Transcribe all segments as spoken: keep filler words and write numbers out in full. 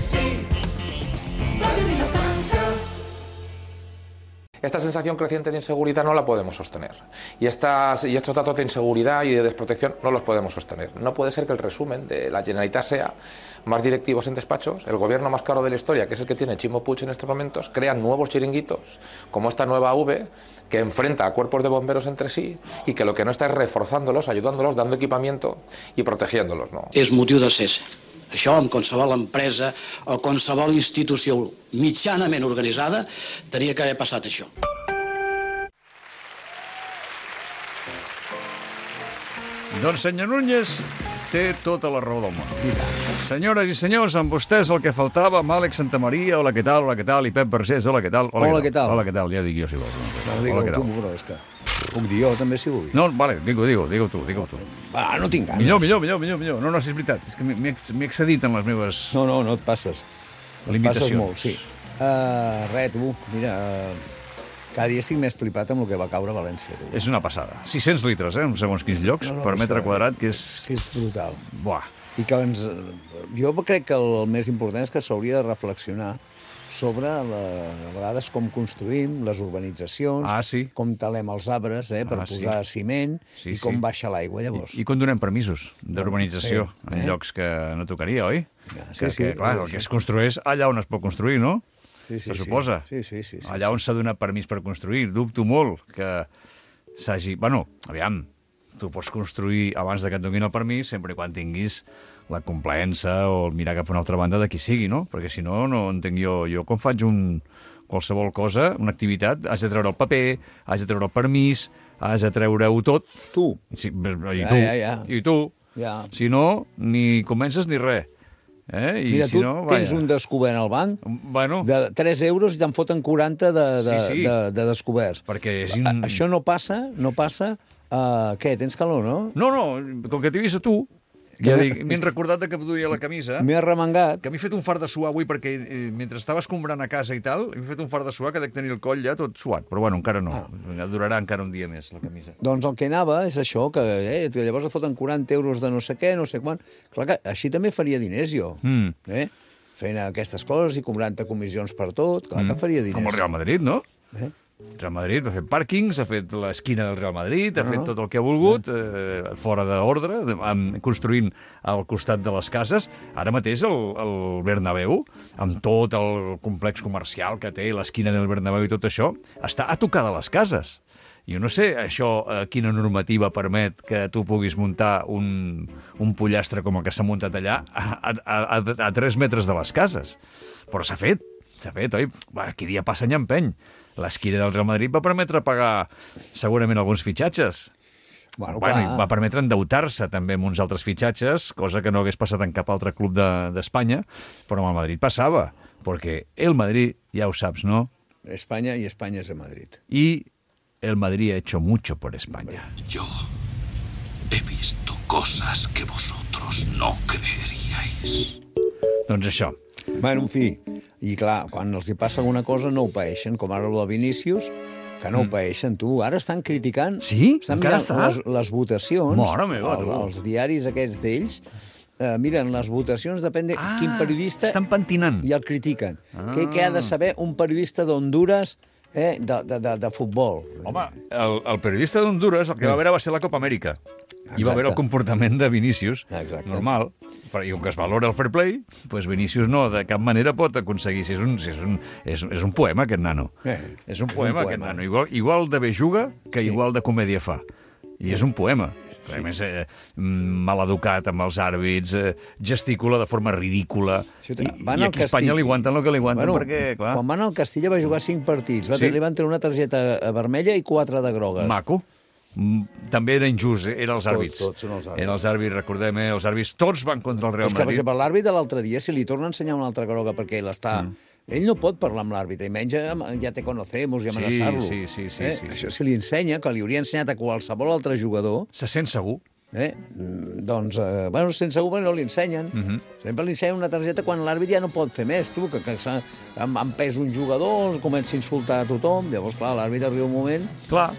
Esta sensación creciente de inseguridad no la podemos sostener. Y, estas, y estos datos de inseguridad y de desprotección no los podemos sostener. No puede ser que el resumen de la Generalitat sea más directivos en despachos, el gobierno más caro de la historia, que es el que tiene Chimo Puig en estos momentos, crean nuevos chiringuitos, como esta nueva A V, que enfrenta a cuerpos de bomberos entre sí y que lo que no está es reforzándolos, ayudándolos, dando equipamiento y protegiéndolos, ¿no? És motiu de cese. Això, amb qualsevol empresa o qualsevol institució mitjanament organitzada, tenia que haver passat això. Doncs senyor Núñez té tota la raó del món. Senyores i senyors, amb vostès el que faltava, amb Àlex Santamaria, hola, què tal, hola, què tal, i Pep Vergés, hola, què tal, hola, què tal. Hola, què tal, ja dic jo si vols. No, digue-ho tu, però és que puc dir jo també si vull. No, vale, digue-ho, digue-ho, digue-ho tu, digue-ho tu. Ah, no tinc ganes. Millor, millor, millor, millor, millor. No, no, si és veritat, és que m'he excedit en les meves... No, no, no et passes. Limitacions. Et passes molt, sí. Uh, res, tu, mira, uh, cada dia estic més flipat amb el que va caure a València. Tu. És una passada. sis-cents litres, eh, en segons quins llocs, no, no, per metre quadrat, que és... Que és brutal. Buah. I que ens... Jo crec que el més important és que s'hauria de reflexionar sobre, la, a vegades, com construïm les urbanitzacions, ah, sí. com talem els arbres eh, per ah, posar sí. ciment sí, i com sí. baixa l'aigua, llavors. I, I com donem permisos d'urbanització sí, en eh? llocs que no tocaria, oi? Ja, sí, que, sí, que, clar, el que es construeix allà on es pot construir, no? Sí, sí, se suposa. Sí, sí, sí, sí, allà on s'ha donat permís per construir. Dubto molt que s'hagi... Bueno, aviam, tu pots construir abans de que et donin el permís, sempre i quan tinguis la complaença o el mirar cap a una altra banda de qui sigui, no? Perquè si no, no entenc jo. Jo quan faig un, qualsevol cosa, una activitat, has de treure el paper, has de treure el permís, has de treure-ho tot. Tu. Sí, i ja, tu. Ja, ja. I tu. Ja. Si no, ni comences ni res. Eh? I Mira, si tu no, tens vaja. un descobert al banc bueno. de tres euros i te'n foten quaranta de, de, sí, sí. de, de descoberts. Perquè és in... A, això no passa, no passa... Uh, què, tens calor, no? No, no, com que t'he vist a tu, ja dic, m'he recordat que duia la camisa... M'he arremangat. Que m'he fet un fart de suar avui, perquè eh, mentre estava escombrant a casa i tal, m'he fet un fart de suar que dec tenir el coll ja tot suat. Però bueno, encara no. Ah. Durarà encara un dia més, la camisa. Doncs el que anava és això, que eh, llavors et foten quaranta euros de no sé què, no sé quan... Clar que així també faria diners, jo. Mm. Eh? Fent aquestes coses i cobrant-te comissions per tot, clar mm. que faria diners. Com el Real Madrid, no? Eh? El Real Madrid ha fet pàrquings, ha fet l'esquina del Real Madrid, ha uh -huh. fet tot el que ha volgut, eh, fora d'ordre, construint al costat de les cases. Ara mateix el, el Bernabéu, amb tot el complex comercial que té, l'esquina del Bernabéu i tot això, està a tocar de les cases. Jo no sé això, eh, quina normativa permet que tu puguis muntar un, un pollastre com el que s'ha muntat allà a, a, a, a tres metres de les cases. Però s'ha fet, s'ha fet, oi? Va, qui dia passa any empeny. L'esquina del Real Madrid va permetre pagar segurament alguns fitxatges. Bueno, bueno, i va permetre endeutar-se també amb uns altres fitxatges, cosa que no hagués passat en cap altre club d'Espanya, de, però amb el Madrid passava, perquè el Madrid, ja ho saps, ¿no? España y España es el Madrid. Y el Madrid ha hecho mucho por España. Yo he visto cosas que vosotros no creeríais. Doncs això. Bueno, en fi, i clar, quan els hi passa alguna cosa no ho paeixen, com ara el de Vinícius, que no mm. ho paeixen, tu. Ara estan criticant... Sí? Estan Encara mirant està? Les, les votacions... Mare meva, el, els diaris aquests d'ells, eh, miren les votacions, depèn de ah, quin periodista... estan pentinant. I el critiquen. Ah. Què, què ha de saber un periodista d'Honduras eh, de, de, de, de futbol? Home, el, el periodista d'Honduras el que va veure va ser la Copa Amèrica. I va veure el comportament de Vinícius, Exacte. normal. I com que es valora el fair play, doncs Vinícius no, de cap manera pot aconseguir. Si és, un, si és, un, és, és un poema, aquest nano. Eh, és un és poema, un aquest poema. nano. Igual, igual de bé juga que Sí. igual de comèdia fa. I és un poema. A més, eh, maleducat amb els àrbits, eh, gesticula de forma ridícula. Sí, I, van i al aquí a Espanya Castilla. li aguanten el que li aguanten, Bueno, perquè, clar... Quan van al Castilla va jugar cinc partits. Va, Sí. Li van treure una targeta vermella i quatre de grogues. Maco. Mm, També era injust, eh? Eren els Tots, àrbits. tots són els àrbits. Eren els àrbits, recordem, eh? Els àrbits tots van contra el Real És que, per Madrid. exemple, l'àrbit de l'altre dia, si li torna a ensenyar una altra groga perquè ell està... Mm. Ell no pot parlar amb l'àrbitre, i menys ja te conocemos i amenaçar-lo. Sí, sí, sí, eh? sí, sí. Això si li ensenya, que li hauria ensenyat a qualsevol altre jugador, Se sent segur. eh? doncs, eh, bueno, sense segur no li ensenyen. Mhm. Mm -hmm. Sempre li ensenyen una targeta quan l'àrbit ja no pot fer més, tu, que, que amb, amb pes un jugador, comença a insultar a tothom, llavors, clar, l'àrbit arriba un moment... Clar.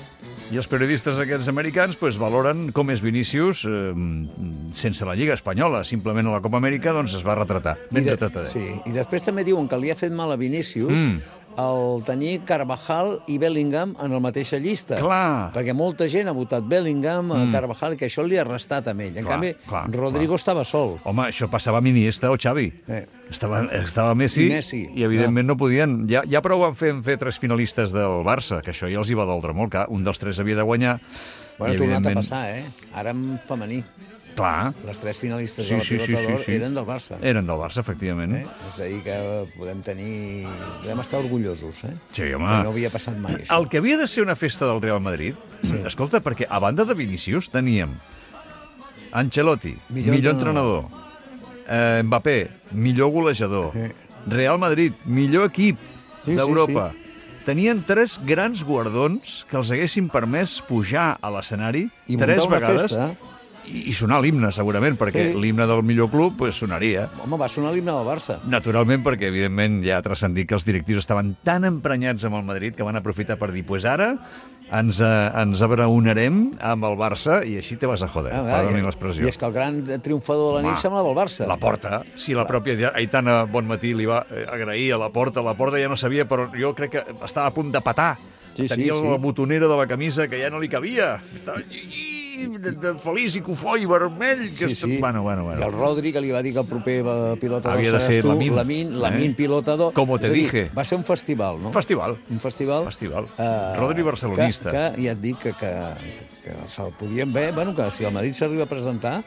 I els periodistes aquests americans pues, valoren com és Vinícius eh, sense la Lliga Espanyola. Simplement a la Copa Amèrica doncs, es va retratar. Ben I de, retratadet. sí, i després també diuen que li ha fet mal a Vinícius mm. el tenir Carvajal i Bellingham en la mateixa llista. Clar. Perquè molta gent ha votat Bellingham, mm. Carvajal, que això li ha restat a ell. En clar, canvi, clar, Rodrigo clar. estava sol. Home, això passava amb Iniesta o Xavi. Eh. Estava, estava Messi i, Messi, i evidentment no, no podien... Ja, ja prou van fer, fer tres finalistes del Barça, que això ja els hi va doldre molt, que un dels tres havia de guanyar. Bueno, ha tornat a passar, eh? Ara en femení. Clar. Les tres finalistes sí, de la sí, pilota sí, d'or sí, sí. eren del Barça. Eren del Barça, efectivament. Eh? És a dir, que podem tenir... Podem estar orgullosos, eh? Sí, home. Que no havia passat mai, això. El que havia de ser una festa del Real Madrid, sí. escolta, perquè a banda de Vinícius teníem Ancelotti, millor, millor entrenador, eh, Mbappé, millor golejador, sí. Real Madrid, millor equip sí, d'Europa. Sí, sí. Tenien tres grans guardons que els haguessin permès pujar a l'escenari tres vegades festa. i, i sonar l'himne, segurament, perquè sí. l'himne del millor club pues, sonaria. Home, va sonar l'himne del Barça. Naturalment, perquè, evidentment, ja ha transcendit que els directius estaven tan emprenyats amb el Madrid que van aprofitar per dir, pues ara ens, eh, ens abraonarem amb el Barça i així te vas a joder, ah, perdonin l'expressió. I és que el gran triomfador de la nit semblava el Barça. La Porta, si la pròpia Aitana Bonmatí li va agrair a la Porta, la Porta ja no sabia, però jo crec que estava a punt de petar. Sí, Tenia sí, sí. la botonera de la camisa que ja no li cabia. Estava... De, de feliç i cofoi vermell que sí, està... sí. Bueno, bueno, bueno. I el Rodri, que li va dir que el proper pilota havia de ser Lamin, Lamin, Lamin eh? pilotador. Como te dije. Va ser un festival, no? Festival. Un festival. Festival. Uh, Rodri barcelonista. Que, que ja et dic que, que, que se'l podien ver, bueno, que si el Madrid s'arriba a presentar,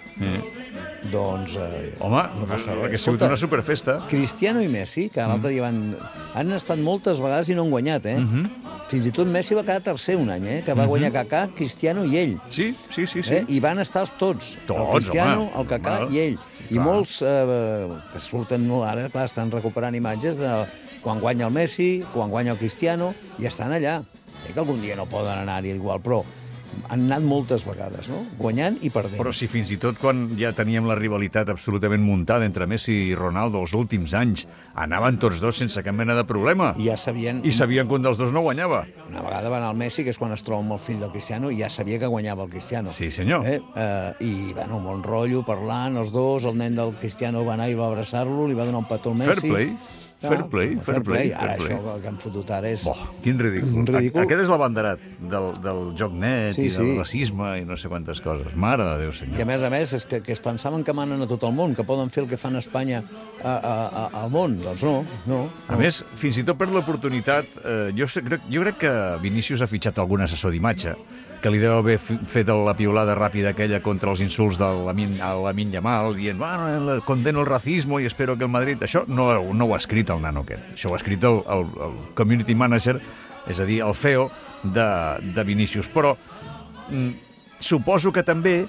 mm. doncs... Eh, Home, no passa res. Que ha sigut una superfesta. Cristiano i Messi, que l'altre mm. dia van... Han estat moltes vegades i no han guanyat, eh? Mm -hmm. Fins i tot Messi va quedar tercer un any, eh? Que va mm -hmm. guanyar Kaká, Cristiano i ell. Sí, sí, sí. sí. Eh? I van estar tots. Tots, el Cristiano, home. el Kaká i ell. I clar. molts eh, que surten ara, clar, estan recuperant imatges de quan guanya el Messi, quan guanya el Cristiano, i estan allà. Sé que algun dia no poden anar-hi igual, però han anat moltes vegades, no? Guanyant i perdent. Però si fins i tot quan ja teníem la rivalitat absolutament muntada entre Messi i Ronaldo els últims anys, anaven tots dos sense cap mena de problema. I ja sabien... I sabien que un dels dos no guanyava. Una vegada va anar al Messi, que és quan es troba amb el fill del Cristiano, i ja sabia que guanyava el Cristiano. Sí, senyor. Eh? Eh, I, bueno, un bon rotllo, parlant, els dos, el nen del Cristiano va anar i va abraçar-lo, li va donar un petó al Messi. Fair play. Fair play, fair, fair play. Ara fair play. això que han fotut ara és... Boh, quin ridícul. Un ridícul. Aquest és l'abanderat del, del joc net sí, i del sí. racisme i no sé quantes coses. Mare de Déu, senyor. I a més a més és que, que es pensaven que manen a tot el món, que poden fer el que fan a Espanya a, a, a, al món. Doncs no, no. A no. més, fins i tot per l'oportunitat, eh, jo, crec, jo crec que Vinícius ha fitxat algun assessor d'imatge que li deu haver fet la piolada ràpida aquella contra els insults de Lamine Yamal, dient, bueno, condeno el racismo i espero que el Madrid... Això no, no ho ha escrit el nano aquest. Això ho ha escrit el, el, el community manager, és a dir, el C E O de, de Vinícius. Però mm, suposo que també,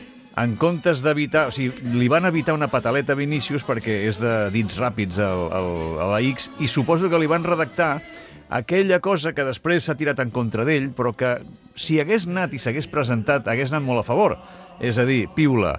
en comptes d'evitar... O sigui, li van evitar una pataleta a Vinícius perquè és de dits ràpids al, al, a la X, i suposo que li van redactar aquella cosa que després s'ha tirat en contra d'ell, però que si hagués anat i s'hagués presentat, hagués anat molt a favor. És a dir, piula,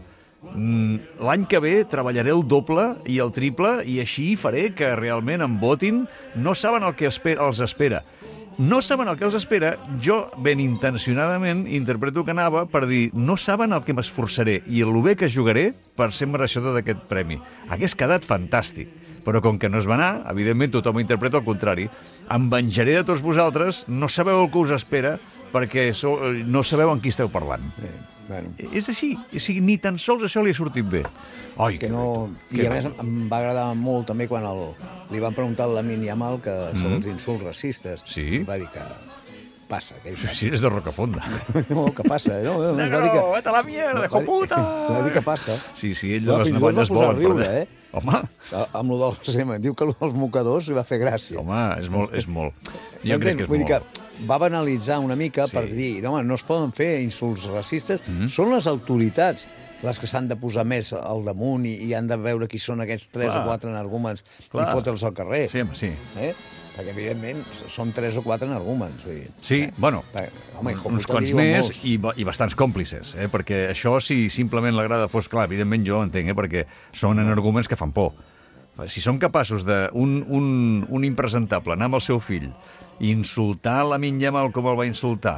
l'any que ve treballaré el doble i el triple i així faré que realment em votin. No saben el que espera, els espera. No saben el que els espera, jo ben intencionadament interpreto que anava per dir no saben el que m'esforçaré i el bé que jugaré per ser mereixedor d'aquest premi. Hagués quedat fantàstic. Però com que no es va anar, evidentment tothom interpreta el contrari. Em venjaré de tots vosaltres, no sabeu el que us espera, perquè so, no sabeu amb qui esteu parlant. Sí, bueno. És així, o sigui, ni tan sols això li ha sortit bé. Ai, que no... I a no. més em va agradar molt també quan el... li van preguntar a Lamine Yamal que mm. sobre els insults racistes. Sí. I va dir que passa. Que passa. Sí, és de Rocafonda. No, que passa. No, no, Negro, que... vete a la mierda, hijo puta! Va dir que passa. Sí, sí, ell de les navalles volen. Riure, eh? Home. Amb el del C M. Diu que els mocadors li va fer gràcia. Home, és molt. És molt. Jo crec que és Vull molt. Dir que va banalitzar una mica sí. per dir, no, no es poden fer insults racistes, mm-hmm. són les autoritats les que s'han de posar més al damunt i, i han de veure qui són aquests tres Clar. o quatre energúmens i fotre'ls al carrer. Sí, sí. Eh? Perquè, evidentment, són tres o quatre energúmens. Vull dir, sí, eh? bueno, Perquè, home, uns quants més i, i bastants còmplices, eh? Perquè això, si simplement l'agrada fos clar, evidentment jo ho entenc, eh? Perquè són energúmens que fan por. Si són capaços de un, un, un impresentable anar amb el seu fill i insultar Lamine Yamal com el va insultar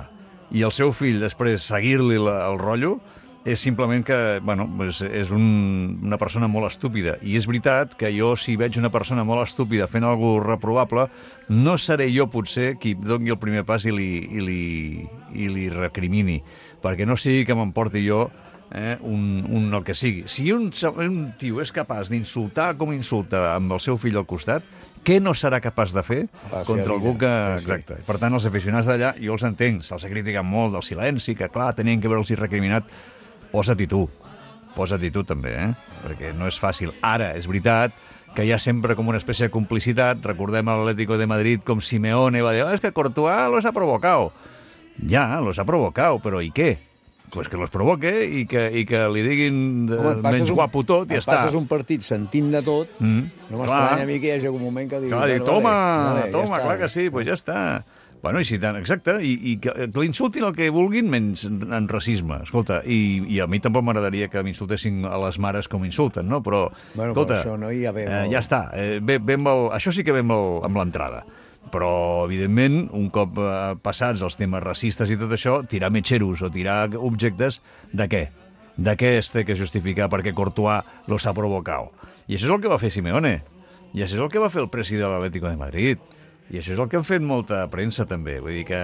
i el seu fill després seguir-li la- el rotllo, és simplement que, bueno, és, és un, una persona molt estúpida. I és veritat que jo, si veig una persona molt estúpida fent alguna cosa reprovable, no seré jo, potser, qui doni el primer pas i li, i li, i li recrimini, perquè no sigui que m'emporti jo eh, un, un el que sigui. Si un, un tio és capaç d'insultar com insulta amb el seu fill al costat, què no serà capaç de fer La contra seva algú vida, que... sí, sí. Exacte. Per tant, els aficionats d'allà, jo els entenc, se'ls ha criticat molt del silenci, que clar, tenien que veure-los recriminat. Posa-t'hi tu, posa-t'hi tu també, eh? Perquè no és fàcil. Ara, és veritat que hi ha sempre com una espècie de complicitat. Recordem l'Atlético de Madrid com Simeone va dir, oh, es que Courtois los ha provocado. Ja, los ha provocado, però i què? Pues que los provoque i que, i que li diguin de, Home, et passes menys un- guapo tot i ja et està. passes un partit sentint de tot, Mm, no clar. m'estranya a mi que hi hagi un moment que digui... Clar, dir, bueno, toma, vale, vale, ja toma, està. clar que sí, doncs ja està. Bueno, i si tant, exacte, i, i que, que l'insultin el que vulguin menys en racisme, escolta, i, i a mi tampoc m'agradaria que m'insultessin a les mares com insulten, no? Però, Bueno, escolta, però això no hi ha bé eh, molt. ja està, eh, ve, ve amb el, això sí que ve amb el- amb l'entrada. Però, evidentment, un cop eh, passats els temes racistes i tot això, tirar metxeros o tirar objectes, de què? De què es té que justificar perquè Courtois los ha provocat? I això és el que va fer Simeone. I això és el que va fer el president de l'Atlético de Madrid. I això és el que han fet molta premsa, també. Vull dir que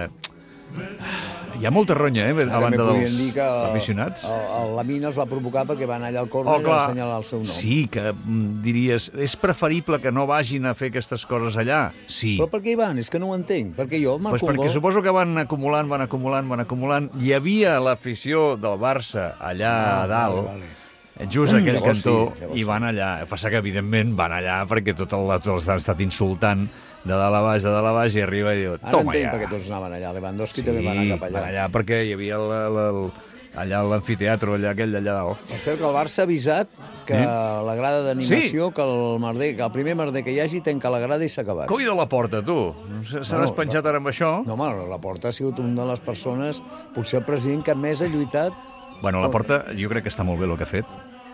hi ha molta ronya, eh, a També banda podien dels dir que el- aficionats. El, el Lamine els va provocar perquè van allà al córner Oh, i clar. van assenyalar el seu nom. Sí, que mm, diries, és preferible que no vagin a fer aquestes coses allà? Sí. Però per què hi van? És que no ho entenc. Perquè jo marco Pues un perquè gol... suposo que van acumulant, van acumulant, van acumulant. Hi havia l'afició del Barça allà Ah, a dalt, vale, just a aquell Llavors sí, cantó, llavors i van allà. Passa que, evidentment, van allà perquè tot el, tots els han estat insultant de dalt a baix, de dalt a baix, i arriba i diu, Ara toma entenc ja. perquè tots anaven allà. Lewandowski Sí, també va anar cap allà. van allà perquè hi havia el, el, el, allà l'amfiteatre, allà aquell d'allà dalt. Per cert, que el Barça ha avisat que Eh? la grada d'animació, que, el merder, que el primer merder que hi hagi tanca la grada i s'ha acabat. Coi de la porta, tu! S'ha Bueno, despenjat ara amb això? No, home, la Porta ha sigut una de les persones, potser el president que més ha lluitat. Bueno, la porta jo crec que està molt bé el que ha fet,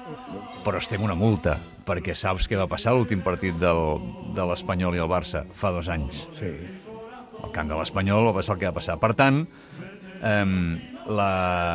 però es tem una multa, perquè saps què va passar a l'últim partit del, de l'Espanyol i el Barça fa dos anys. Sí. Al camp de l'Espanyol va passar el que va passar. Per tant, eh, la,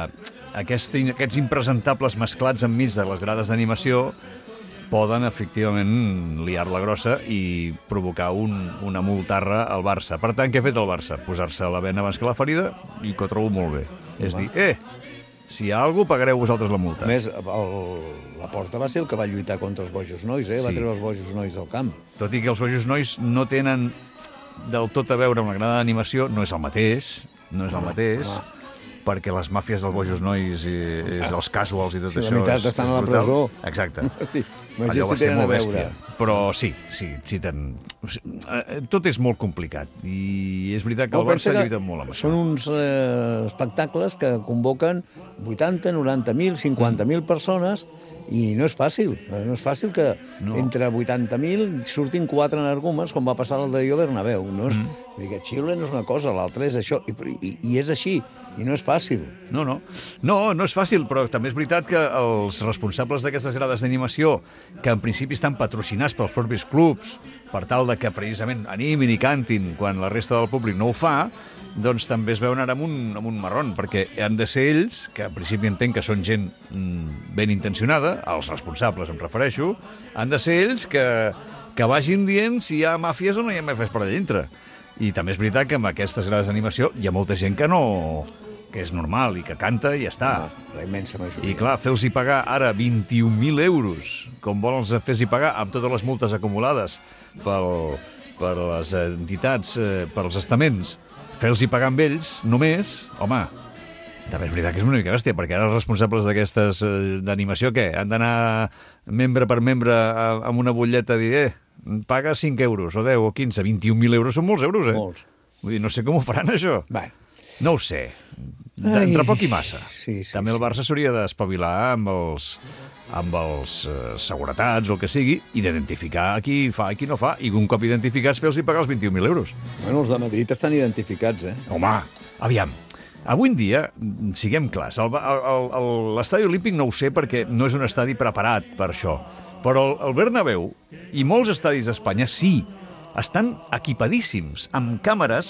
aquest, aquests impresentables mesclats enmig de les grades d'animació poden, efectivament, liar-la grossa i provocar un, una multarra al Barça. Per tant, què ha fet el Barça? Posar-se la bena abans que la ferida, i que ho trobo molt bé. És dir, eh, si hi ha alguna cosa, pagareu vosaltres la multa. A més, el, la Porta va ser el que va lluitar contra els bojos nois, eh? Va Sí. treure els bojos nois del camp. Tot i que els bojos nois no tenen del tot a veure amb la grada d'animació, no és el mateix, no és el mateix, perquè les màfies dels bojos nois i, i els casuals i tot Si la això... meitat és- estan és a la brutal. presó. Exacte. Hosti, Allò imagina't va si ser tenen a molt veure. bèstia. Però sí, sí, sí ten... o sigui, eh, tot és molt complicat i és veritat que el Però pensa Barça ha que lluitat molt amb Són això. uns eh, espectacles que convoquen vuitanta, noranta mil, cinquanta mil persones i no és fàcil. eh, No és fàcil que No. entre vuitanta mil surtin quatre energúmens, com va passar al de Dio Bernabéu. No és, Mm. vull dir que Xile no és una cosa, l'altra és això. I, i, I és així, i no és fàcil. No, no. No, no és fàcil, però també és veritat que els responsables d'aquestes grades d'animació, que en principi estan patrocinats pels propis clubs, per tal de que precisament animin i cantin quan la resta del públic no ho fa, doncs també es veuen ara amb un, amb un marrón, perquè han de ser ells, que en principi entenc que són gent mm, ben intencionada, els responsables em refereixo, han de ser ells que, que vagin dient si hi ha màfies o no hi ha màfies per allà dintre. I també és veritat que amb aquestes grades d'animació hi ha molta gent que no... que és normal i que canta i ja està. La immensa majoria. I clar, fer-los pagar ara vint-i-un mil euros, com volen fer-los pagar amb totes les multes acumulades pel, per les entitats, eh, per els estaments, fer-los pagar amb ells només, home, també és veritat que és una mica bèstia, perquè ara els responsables d'aquestes eh, d'animació, què? Han d'anar membre per membre a, amb una butlleta a dir, eh, paga cinc euros, o deu, o quinze, vint-i-un mil euros són molts euros, eh? Molts. Vull dir, no sé com ho faran, això. Bé, No ho sé. D'entre Ai. poc i massa. Sí, sí, També el sí. Barça s'hauria d'espavilar amb els amb els eh, seguretats o el que sigui, i d'identificar qui fa i qui no fa, i un cop identificats fer-los pagar els vint-i-un mil euros. bueno, els de Madrid estan identificats, eh? Home, aviam, avui en dia, siguem clars, el- el- el- l'estadi olímpic no ho sé perquè no és un estadi preparat per això, però el, el Bernabéu i molts estadis d'Espanya sí, estan equipadíssims amb càmeres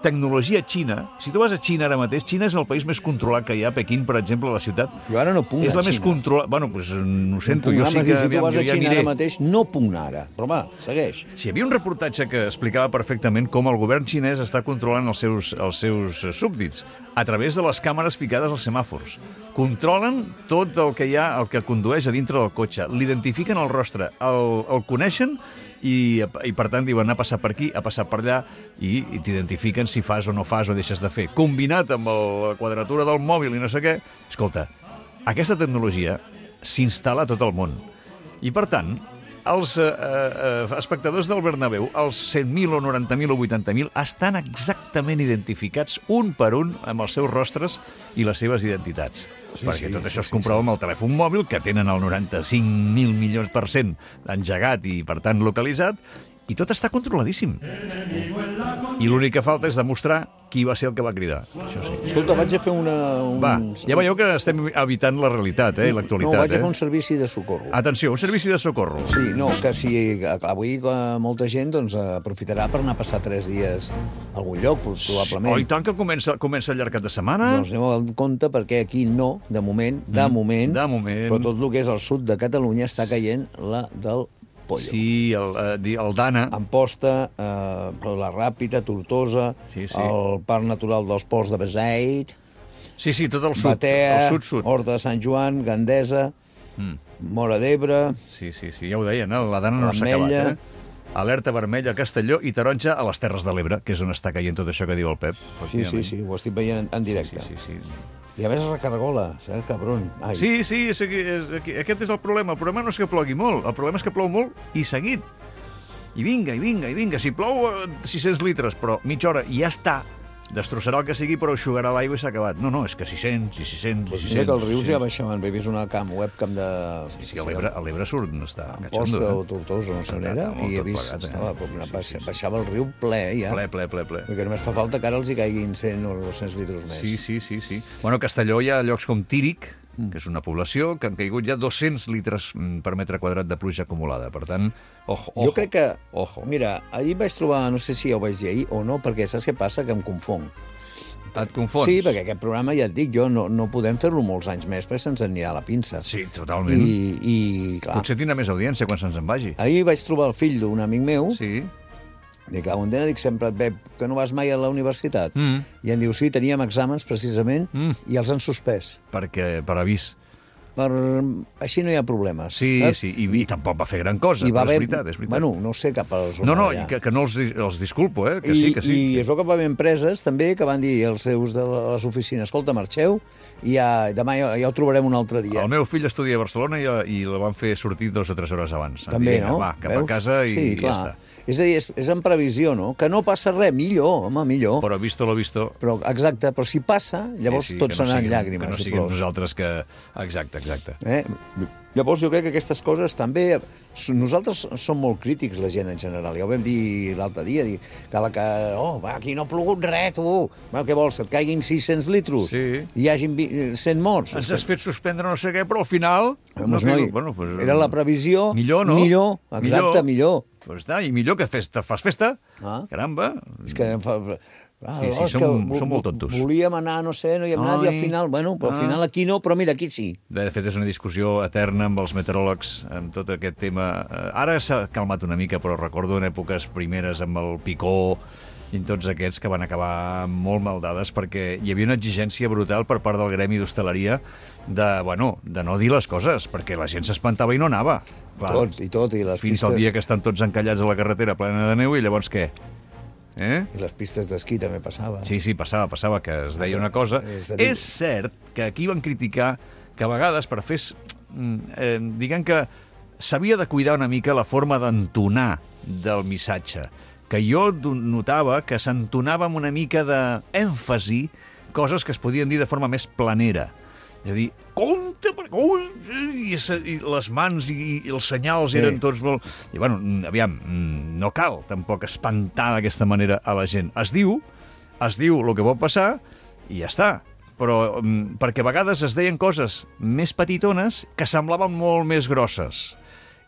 tecnologia xina. Si tu vas a Xina ara mateix, Xina és el país més controlat que hi ha. Pequín, per exemple, la ciutat... Jo ara no puc És la anar a més Xina. controlada... Bueno, doncs no ho sento, jo sí Si que... tu aviam, vas jo a ja Xina aniré. ara mateix, no puc anar ara. Però va, segueix. Sí, hi havia un reportatge que explicava perfectament com el govern xinès està controlant els seus, els seus súbdits a través de les càmeres ficades als semàfors. Controlen tot el que hi ha, el que condueix a dintre del cotxe. L'identifiquen el rostre, el, el coneixen i, i, per tant, diuen, ha passat per aquí, ha passat per allà, i, i t'identifiquen si fas o no fas o deixes de fer. Combinat amb el, la quadratura del mòbil i no sé què... Escolta, aquesta tecnologia s'instal·la a tot el món. I, per tant, els eh, eh, espectadors del Bernabéu, els cent mil o noranta mil o vuitanta mil, estan exactament identificats un per un amb els seus rostres i les seves identitats. Sí, perquè sí, tot això sí, es comprova sí. amb el telèfon mòbil, que tenen el noranta-cinc mil milions per cent engegat i, per tant, localitzat, i tot està controladíssim. I l'únic que falta és demostrar qui va ser el que va cridar. Això sí. Escolta, vaig a fer una... Un... Va, ja veieu que estem evitant la realitat, eh, i l'actualitat. No, vaig a fer eh? un servici de socorro. Atenció, un servici de socorro. Sí, no, que si avui eh, molta gent doncs, aprofitarà per anar a passar tres dies a algun lloc, probablement. Oh, i tant que comença, comença el llarg cap de setmana. Doncs aneu en compte perquè aquí no, de moment, de Mm, moment, de moment. però tot el que és el sud de Catalunya està caient la del Pollo. Sí, el, eh, el Dana. Amposta, eh, la Ràpita, Tortosa, Sí, sí. el Parc Natural dels Ports de Beseit, Sí, sí, tot el sud. Batea, El sud-sud. Horta de Sant Joan, Gandesa, Mm. Móra d'Ebre, Sí, sí, sí, ja ho deien, eh? La Dana no s'ha acabat, Vermella. eh? Alerta vermella a Castelló i taronja a les Terres de l'Ebre, que és on està caient tot això que diu el Pep. sí, sí, sí, ho estic veient en, en directe. Sí, sí, sí. I a més recargola, saps, cabron? Ai. Sí, sí, és, aquí- és, aquí- aquest és el problema. El problema no és que plogui molt, el problema és que plou molt i seguit. I vinga, i vinga, i vinga. Si plou eh, sis-cents litres, però mitja hora, i ja està. Destrossarà el que sigui, però eixugarà l'aigua i s'ha acabat. No, no, és que sis-cents, i sis-cents, i Pues sis-cents... mira que els rius ja sis-cents. baixaven. He vist una cam, webcam de... Sí, sí, a l'Ebre a l'Ebre surt, no està Amposta catxondo, o Tortosa, no sé on era, Molt i he tot vist, plegat, eh? estava, com una, Sí, baixa, sí, sí. baixava el riu ple, ja. Ple, ple, ple, ple. Perquè només fa falta que ara els hi caiguin cent o dos-cents litres més. Sí, sí, sí, sí. Bueno, a Castelló hi ha llocs com Tíric, que és una població, que han caigut ja dos-cents litres mm, per metre quadrat de pluja acumulada. Per tant, ojo, ojo. Jo crec que... Ojo. Mira, ahir vaig trobar, no sé si ja ho vaig dir ahir o no, perquè saps què passa? Que em confong. Et confons? Sí, perquè aquest programa, ja et dic, jo no, no podem fer-lo molts anys més, perquè se'ns anirà la pinça. Sí, totalment. I, i clar, Potser tindrà més audiència quan se'ns en vagi. ahir vaig trobar el fill d'un amic meu, Sí. dic, a Ondena, dic, sempre et ve que no vas mai a la universitat. Mm. I em diu, sí, teníem exàmens, precisament, Mm. i els han suspès. Perquè, per avís. Per... Així no hi ha problemes. Sí, saps? sí, i, i tampoc va fer gran cosa, I va però haver... és veritat, és veritat. Bueno, no sé cap a la zona no, no, d'allà. i que, que no els, dis- els disculpo, eh? Que I, sí, que sí. I es veu que va haver empreses també que van dir als seus de les oficines, escolta, marxeu, i ja, demà ja, ja ho trobarem un altre dia. El meu fill estudia a Barcelona i, i la van fer sortir dues o tres hores abans. Van També, dir, vinga, no? Va, cap Veus? a casa i, sí, i clar. ja està. És a dir, és, és en previsió, no? Que no passa res, millor, home, millor. Però, Però visto lo visto... però exacte, però si passa, llavors sí, sí, tots que no seran siguin- llàgrimes Que no i siguin plors. nosaltres que... Exacte, exacte. Eh? Llavors jo crec que aquestes coses també... Nosaltres som molt crítics, la gent en general. Ja ho vam dir l'altre dia, dir que, la que oh, va, aquí no ha plogut res, tu. Va, què vols, que et caiguin sis-cents litros Sí. i hi hagin vi- cent morts? Ens has fet suspendre no sé què, però al final... Home, noi, bueno, pues, era la previsió. Millor, no? Millor, exacte, millor. millor. Pues està, i millor que fes, te fas festa. Ah. Caramba. És que em fa... Ah, Sí, sí, oh, és som- que vo- som molt tontos. Volíem anar, no sé, no hi hem anat, i al Ai. final, bueno, però al Ah. final aquí no, però mira, aquí sí. Bé, de fet, és una discussió eterna amb els meteoròlegs, amb tot aquest tema. Eh, Ara s'ha calmat una mica, però recordo en èpoques primeres amb el Picó i en tots aquests que van acabar molt maldades perquè hi havia una exigència brutal per part del gremi d'hostaleria de, bueno, de no dir les coses, perquè la gent s'espantava i no anava. Clar, Tot, i tot, i les fins pistes... al dia que estan tots encallats a la carretera plena de neu i llavors què? Eh? I les pistes d'esquí també passava. Sí, sí, passava, passava, que es deia una cosa. És a dir- És cert que aquí van criticar que a vegades per fer... Eh, diguem que s'havia de cuidar una mica la forma d'entonar del missatge, que jo do- notava que s'entonava amb una mica d'èmfasi coses que es podien dir de forma més planera. És a dir, compte, per... I, se- i les mans i, i els senyals Sí. eren tots molt... I, bueno, aviam, no cal tampoc espantar d'aquesta manera a la gent. Es diu, es diu el que pot passar i ja està. Però perquè a vegades es deien coses més petitones que semblaven molt més grosses.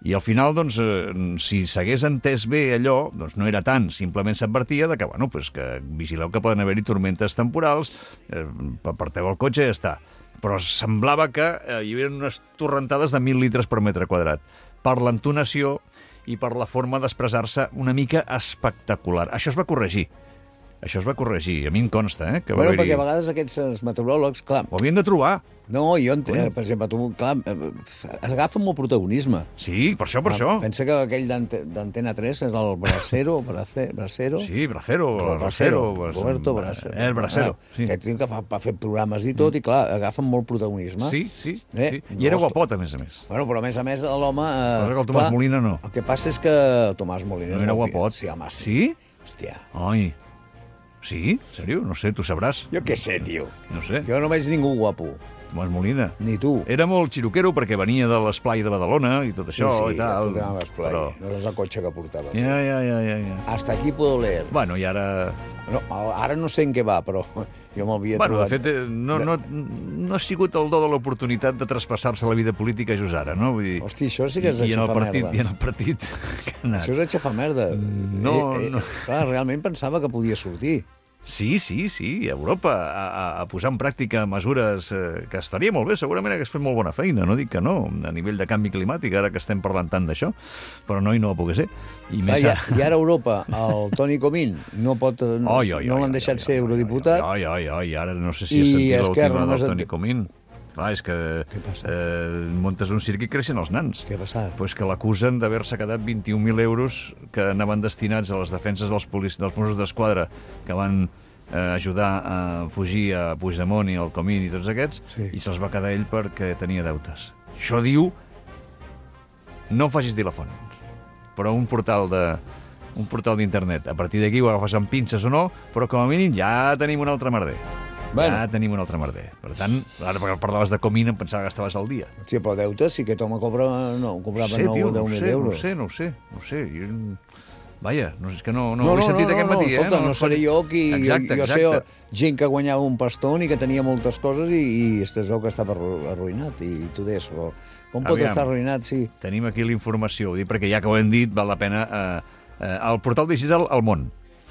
I al final, doncs, eh, si s'hagués entès bé allò, doncs no era tant, simplement s'advertia de que, bueno, pues que vigileu que poden haver-hi tormentes temporals, eh, aparteu el cotxe i ja està. Però semblava que eh, hi havia unes torrentades de mil litres per metre quadrat, per l'entonació i per la forma d'expressar-se una mica espectacular. Això es va corregir. Això es va corregir, a mi em consta, eh? Que va Bueno, haver-hi- perquè a vegades aquests meteoròlegs, clar... Ho havien de trobar. No, jo entenc, per exemple, tu, clar, eh, agafen molt protagonisme. Sí, per això, per això. Pensa que aquell d'Ante- d'Antena tres és el Bracero, Brace, Bracero... Sí, Bracero, el Bracero. Roberto Bracero. Eh, el Bracero, Ah, sí. Aquest tio que fa, va fer programes i tot, i clar, agafen molt protagonisme. Sí, sí, Eh? sí. I era No, guapot, a més a més. Bueno, però a més a més l'home... Eh, Cosa que el Tomàs Molina no. El que passa és que el Tomàs Molina... No és era molt pi- guapot. Sí, home, sí. Sí? Hòstia. Ai. Sí? En sèrio? No sé, tu sabràs. Jo què sé, tio. No sé. Jo no veig ningú guapo. Tomàs Molina. Ni tu. Era molt xiroquero perquè venia de l'esplai de Badalona i tot això sí, i tal. sí, a l'esplai. Però... No és el cotxe que portava. Ja, ja, ja, ja, ja. Hasta aquí puedo leer. Bueno, i ara... No, ara no sé en què va, però jo m'havia Bueno, de trobat... fet, eh, no, no, no ha sigut el do de l'oportunitat de traspassar-se la vida política just ara, no? Vull dir, Hosti, això sí que és i, i en el aixafar partit, merda. I en el partit que ha anat. Això és aixafar merda. No, eh, eh, no. Clar, realment pensava que podia sortir. Sí, sí, sí, Europa a, a, a posar en pràctica mesures eh, que estaria molt bé, segurament hagués fet molt bona feina, no dic que no, a nivell de canvi climàtic, ara que estem parlant tant d'això, però no, i no va poder ser. I Ah, més i, ara... I ara Europa, el Toni Comín, no pot, no, Oi, oi, no oi, l'han oi, deixat oi, ser oi, eurodiputat. Oi, oi, oi, ara no sé si I has sentit Esquerra l'última només del en Toni té- Comín. Clar, és que Què passa? eh, muntes un circ i creixen els nans. Què ha passat? Pues que l'acusen d'haver-se quedat vint-i-un mil euros que anaven destinats a les defenses dels, polic... dels Mossos d'Esquadra que van eh, ajudar a fugir a Puigdemont i al Comín i tots aquests, Sí. i se'ls va quedar ell perquè tenia deutes. Això diu... No em facis dir la font, però un portal de un portal d'internet. A partir d'aquí ho agafes amb pinces o no, però com a mínim ja tenim un altre merder. Bueno. Ja tenim un altre merder. Per tant, ara perquè parlaves de Comín em pensava que estaves al dia. Sí, però deutes, sí que Toma cobra, no, cobrava sé, nou tio, o deu no mil sé, euros. no ho sé, no ho sé, no ho sé. Jo... Vaja, no, és que no, no, No, ho he no, sentit no, aquest no, matí, escolta, eh? no seré jo qui... Exacte, jo, jo exacte. sé gent que guanyava un pastón i que tenia moltes coses i, i es veu que estava arru- arruïnat. I, i tu deies, però com pot Aviam. estar arruïnat si... Tenim aquí la informació, ho dic perquè ja que ho hem dit, val la pena... Eh, eh, el portal digital El Món.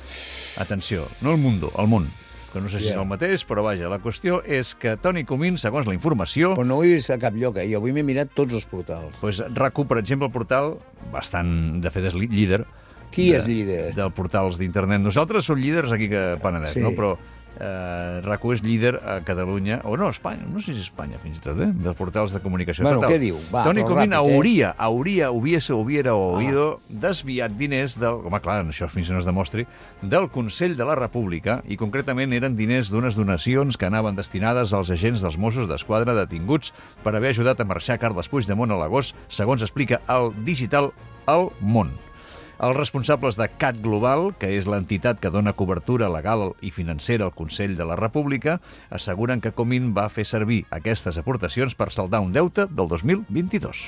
Atenció, no El Mundo, El Món. Que no sé si Yeah. és el mateix, però vaja, la qüestió és que Toni Comín, segons la informació... Però no ho he vist a cap lloc, eh? Jo avui m'he mirat tots els portals. Pues RAC1, per exemple, el portal, bastant, de fet, és lí- líder. Qui de, és líder? Del portals d'internet. Nosaltres som líders aquí a Penedès, Sí. no? Però eh, RAC1 és líder a Catalunya, o no, a Espanya, no sé si a Espanya fins i tot, eh? Dels portals de comunicació. Bueno, Total. què diu? Va, Toni però Comín ràpid, eh? hauria, hauria, hubiese, hubiera oído, desviat diners del... Home, clar, això fins que no es demostri, del Consell de la República, i concretament eren diners d'unes donacions que anaven destinades als agents dels Mossos d'Esquadra detinguts per haver ajudat a marxar Carles Puigdemont a l'agost, segons explica el digital El Món. Els responsables de C A T Global, que és l'entitat que dona cobertura legal i financera al Consell de la República, asseguren que Comín va fer servir aquestes aportacions per saldar un deute del dos mil vint-i-dos.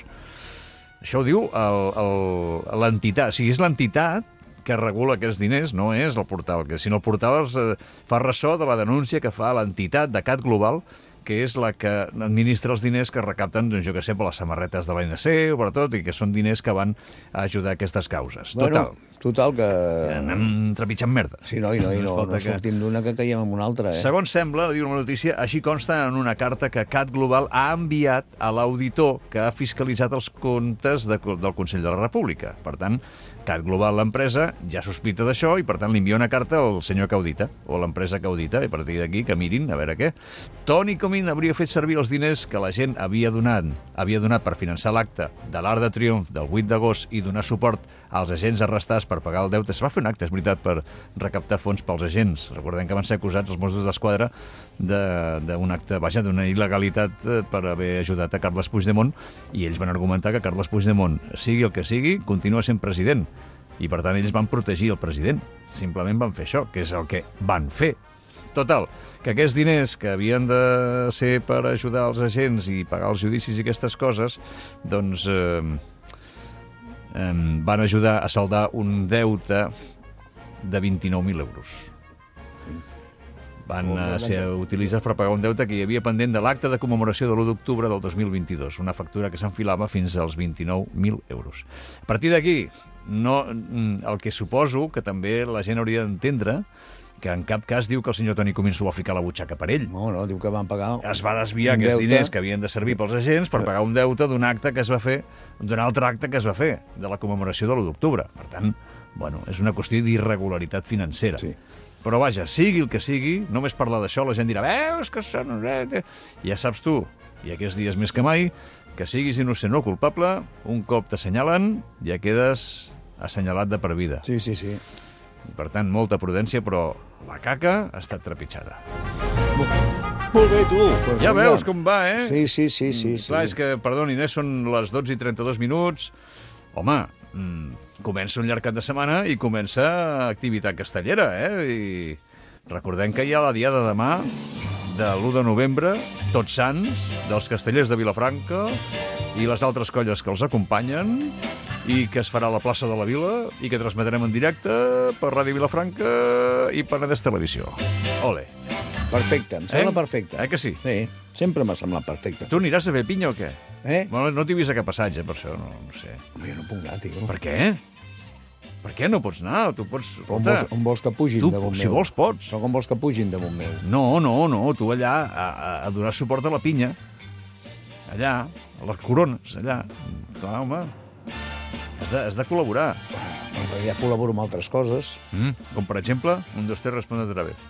Això ho diu el- el- l'entitat. O sigui, és l'entitat que regula aquests diners, no és el portal, que sinó el portal es, eh, fa ressò de la denúncia que fa l'entitat de C A T Global, que és la que administra els diners que recapten, doncs, jo que sé, per les samarretes de l'A N C o per tot, i que són diners que van a ajudar a aquestes causes. Total, Bueno, total que... anem trepitjant merda. Sí, no, i no, i no, Falta no que- sortim d'una que caiem en una altra, eh? Segons sembla, diu la notícia, així consta en una carta que C A T Global ha enviat a l'auditor que ha fiscalitzat els comptes de, del Consell de la República. Per tant, C A T Global, l'empresa, ja sospita d'això i, per tant, li envia una carta al senyor que audita, o a l'empresa que audita, i a partir d'aquí que mirin a veure què. Toni Comín hauria fet servir els diners que la gent havia donat, havia donat per finançar l'acte de l'Arc de Triomf del vuit d'agost i donar suport als agents arrestats per pagar el deute. Es va fer un acte, és veritat, per recaptar fons pels agents. Recordem que van ser acusats els Mossos d'Esquadra d'un acte, vaja, d'una il·legalitat eh, per haver ajudat a Carles Puigdemont, i ells van argumentar que Carles Puigdemont, sigui el que sigui, continua sent president. I, per tant, ells van protegir el president. Simplement van fer això, que és el que van fer. Total, que aquests diners que havien de ser per ajudar els agents i pagar els judicis i aquestes coses, doncs eh, eh, van ajudar a saldar un deute de vint-i-nou mil euros. van uh, ser utilitzats per pagar un deute que hi havia pendent de l'acte de commemoració de l'u d'octubre del dos mil vint-i-dos, una factura que s'enfilava fins als vint-i-nou mil euros. A partir d'aquí, no, el que suposo que també la gent hauria d'entendre que en cap cas diu que el senyor Toni Comín s'ho va ficar a la butxaca per ell. No, no, diu que van pagar... Es va desviar aquests deute. diners que havien de servir pels agents per pagar un deute d'un acte que es va fer, d'un altre acte que es va fer, de la commemoració de l'u d'octubre. Per tant, bueno, és una qüestió d'irregularitat financera. Sí. Però vaja, sigui el que sigui, només parlar d'això, la gent dirà, veus que són... Ja saps tu, i aquests dies més que mai, que siguis innocent o culpable, un cop t'assenyalen, ja quedes assenyalat de per vida. Sí, sí, sí. Per tant, molta prudència, però la caca ha estat trepitjada. Molt bé, tu. Pues Ja vinga. veus com va, eh? Sí, sí, sí, sí. Mm, clar, sí. és que, perdoni, Inés, són les dotze i trenta-dos minuts. Home, mm, comença un llarg cap de setmana i comença activitat castellera, eh? I recordem que hi ha la diada demà de l'u de novembre, Tots Sants, dels castellers de Vilafranca i les altres colles que els acompanyen, i que es farà a la plaça de la Vila i que transmetrem en directe per Ràdio Vilafranca i per Penedès Televisió. Ole. Perfecte, em sembla Eh? perfecte. Eh que sí? Sí, sempre m'ha semblat perfecte. Tu aniràs a fer pinya o què? Eh? Bueno, no t'hi vist a cap passatge, per això, no, no sé. Home, jo no puc anar, tio. Per què? Per què no pots anar? Tu pots... On vols, on vols que pugin tu, damunt si meu? vols, pots. Però com vols que pugin damunt meu? No, no, no, tu allà a, a, a donar suport a la pinya. Allà, a les corones, allà. Clar, home, has de, has de col·laborar. Però ja col·laboro amb altres coses. Mm, com, per exemple, un, dos, tres, responde otra vez.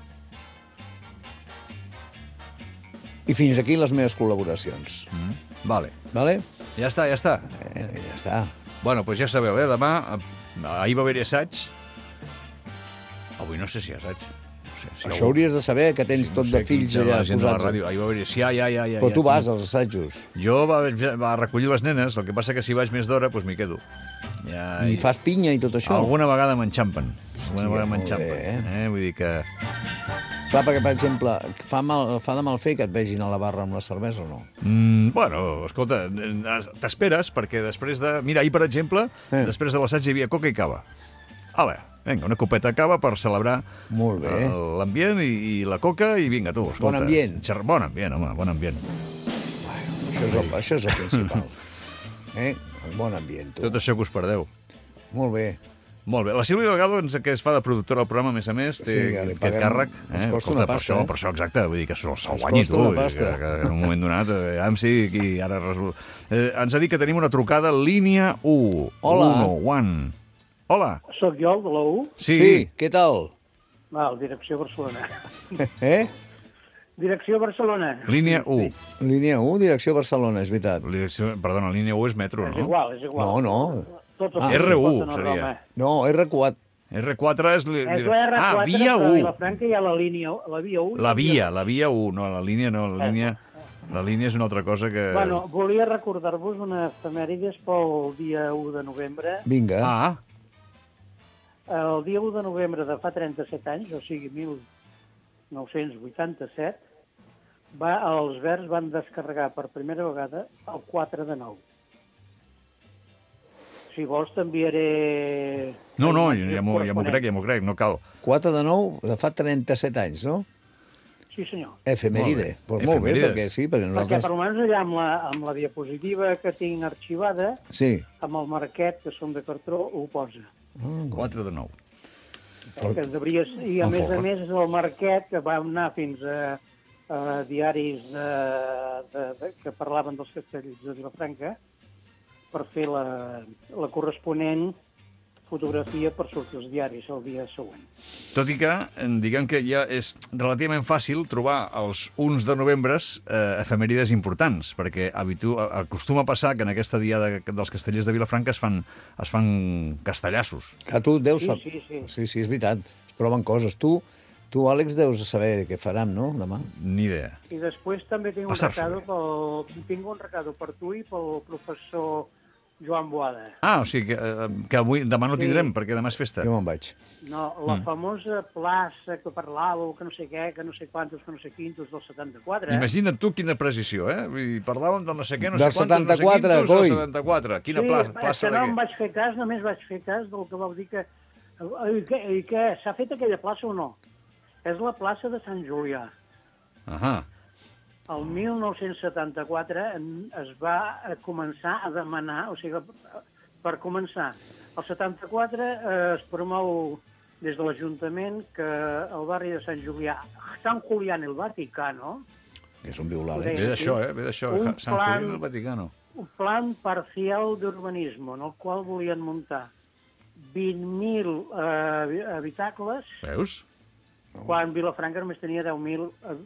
I fins aquí les meves col·laboracions. Mm, vale. Vale? Ja està, ja està. Eh, ja està. Bueno, doncs ja sabeu, eh? Demà, eh, ahir va haver-hi assaig. Avui no sé si hi ha assaig. No sé, si Això hauries de saber, que tens tot de fills quin allà la gent de la posats. ràdio. Ahir va haver-hi... Sí, ja, ja, ja, ja. Però ja, tu tinc- vas als assajos Jo va, va recollir les nenes, el que passa que si vaig més d'hora, doncs m'hi quedo. Ja, i fas pinya i tot això. Alguna vegada m'enxampen. Alguna vegada molt m'enxampen. bé, Eh? Vull dir que... Clar, perquè, per exemple, fa, mal, fa de mal fer que et vegin a la barra amb la cervesa o no? Mm, bueno, escolta, t'esperes, perquè després de... Mira, ahir, per exemple, Eh. després de l'assaig hi havia coca i cava. Ale, vinga, una copeta de cava per celebrar Molt bé. el- l'ambient i, i la coca, i vinga, tu, escolta. Bon ambient. Xer... Bon ambient, home, bon ambient. Això és el, això és el principal. Eh? El bon ambient, tu. Tot això que us perdeu. Molt bé. Molt bé. La Sílvia Delgado, ens, que es fa de productora del programa, a més a més, té Sí, que li aquest paguem- càrrec. ens costa Escolta, una per pasta, això, eh? per això, exacte, vull dir que se'l Ens guanyi costa tu. una i pasta. Que, que en un moment donat, eh, ja em sí, aquí ara resol... Eh, ens ha dit que tenim una trucada línia u. Hola. Uno, one. Hola. Soc jo, el de la U? Sí. Sí, què tal? Val, direcció Barcelona. Eh? Direcció Barcelona. Línia u. Línia u, direcció Barcelona, és veritat. Direcció, perdona, línia u és metro, És no? igual, és igual. No, no. Tots els Ah, que R U surten a seria. Roma. No, R quatre. R quatre és... Li... És la R ah, quatre, via però a u. Vilafranca hi ha la línia, la via u. i La via, la via u, no, la línia no, la Eh. línia... La línia és una altra cosa que... Bueno, volia recordar-vos una efemèrides pel dia u de novembre. Vinga. Ah, El dia u de novembre de fa trenta-set anys, o sigui, mil nou-cents vuitanta-set, va, els Verds van descarregar per primera vegada el quatre de nou. Si vols t'enviaré... no, no, ja m'ho ja m'ho crec, ja m'ho crec, no cal. quatre de nou, de fa trenta-set anys, no? Sí, senyor. Efemèride. Molt bé. Pues molt bé, Efemèride. perquè sí, perquè Perquè nosaltres... per almenys allà amb la, amb la diapositiva que tinc arxivada, Sí. amb el marquet, que són de cartró, ho posa. quatre de nou. Que devries... I a Amb més folre. a més és el marquet que va anar fins a, a diaris de, de, de, que parlaven dels castells de Vilafranca per fer la, la corresponent fotografia per sortir als diaris el dia següent. Tot i que, eh, diguem que ja és relativament fàcil trobar els uns de novembres eh, efemèrides importants, perquè habitu, acostuma a passar que en aquesta dia de, dels castellers de Vilafranca es fan, es fan castellassos. Que tu deus... Sí, sap- sí, sí. Sí, sí, és veritat. Es proven coses. Tu, tu Àlex, deus saber què faran, no?, demà. Ni idea. I després també tinc un, Passar-s'ho recado bé. pel, tinc un recado per tu i pel professor Joan Boada. Ah, o sigui que, eh, que avui, demà no Sí. tindrem, perquè demà és festa. Jo me'n vaig. No, la mm. famosa plaça que parlàveu, que no sé què, que no sé quantos, que no sé quintos, del setanta-quatre. Imagina't tu quina precisió, eh? Vull dir, parlàvem del no sé què, no Del sé quantos, setanta-quatre, no sé quintos, coi. del setanta-quatre. Quina sí, pla, és plaça que de no em què? vaig fer cas, només vaig fer cas del que vau dir que... I què, i què s'ha fet aquella plaça o no? És la plaça de Sant Julià. Ahà. El mil nou-cents setanta-quatre es va començar a demanar, o sigui, per començar, el setanta-quatre es promou des de l'Ajuntament que el barri de Sant Julià, San Julián el Vaticano... És un violal, eh? Ve d'això, eh? Ve d'això, Sant Julián el Vaticano. Un plan parcial d'urbanisme, en el qual volien muntar vint mil eh, habitacles, Veus? quan Vilafranca només tenia deu mil, eh,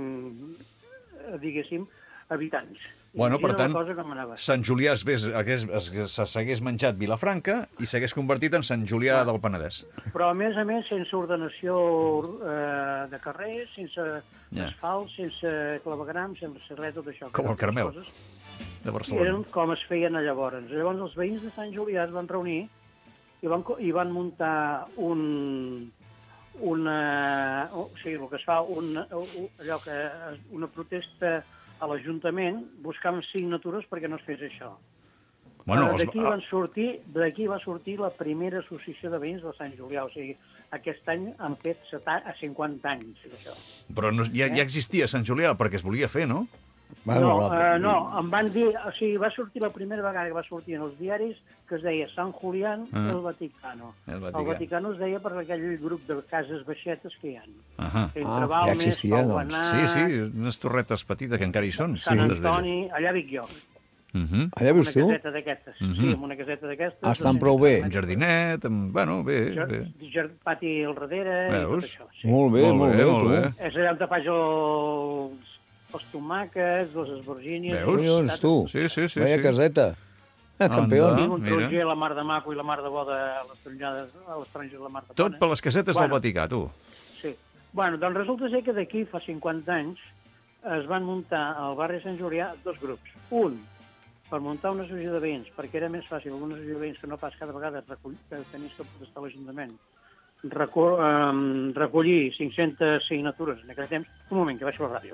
mm, diguéssim, habitants. Bueno, per tant, cosa Sant Julià es, ves, es, es, es s'hagués menjat Vilafranca i s'hagués convertit en Sant Julià del Penedès. Però, a més a més, sense ordenació eh, de carrers, sense Ja. asfalt, sense clavegram, sense res, tot això. Com el Carmel, Coses. de Barcelona. Eren com es feien a llavors. Llavors els veïns de Sant Julià es van reunir i van, co- i van muntar un, una, o sigui, el que es fa, un, un- allò que, una protesta a l'Ajuntament buscant signatures perquè no es fes això. Bueno, Eh, els, D'aquí van sortir, d'aquí va sortir la primera associació de veïns de Sant Julià. O sigui, aquest any han fet setanta, cinquanta anys, això. però no, ja, ja existia Sant Julià perquè es volia fer, no? No, uh, no, em van dir... O sigui, va sortir la primera vegada que va sortir en els diaris que es deia San Julián Ah. el Vaticano. El Vaticà. El Vaticano es deia per aquell grup de cases baixetes que hi ha. Ahà. Entre Ah, ja Balmes, existia, Pau doncs. Benat, Sí, sí, unes torretes petites que encara hi són. Sant Sí. des d'ella. Antoni, allà vic jo. Uh -huh. Allà vius Una tu? caseta d'aquestes. Sí, amb una caseta d'aquestes. Ah, estan prou bé. Un jardinet, amb... bueno, bé, Jar- bé. jar- Pati al darrere i tot Veus? això. Sí. Molt bé, molt bé, molt tu. bé. És allà on te faig els, els tomàquets, les esborgínies... Veus? Collons, tu. Sí, sí, sí, Vaya sí. caseta. Ah, campió. Anda. Un mira. roger, la mar de maco i la mar de bo de l'estranger, a l'estranger la mar de Tot bona. per les casetes Bueno. del Vaticà, tu. Sí. Bueno, doncs resulta ser que d'aquí fa cinquanta anys es van muntar al barri de Sant Julià dos grups. Un, per muntar una associació de veïns, perquè era més fàcil una associació de veïns que no pas cada vegada recull, que tenies que protestar a l'Ajuntament, recollir, um, recollir cinc-centes signatures en aquell temps. Un moment, que baixo la ràdio.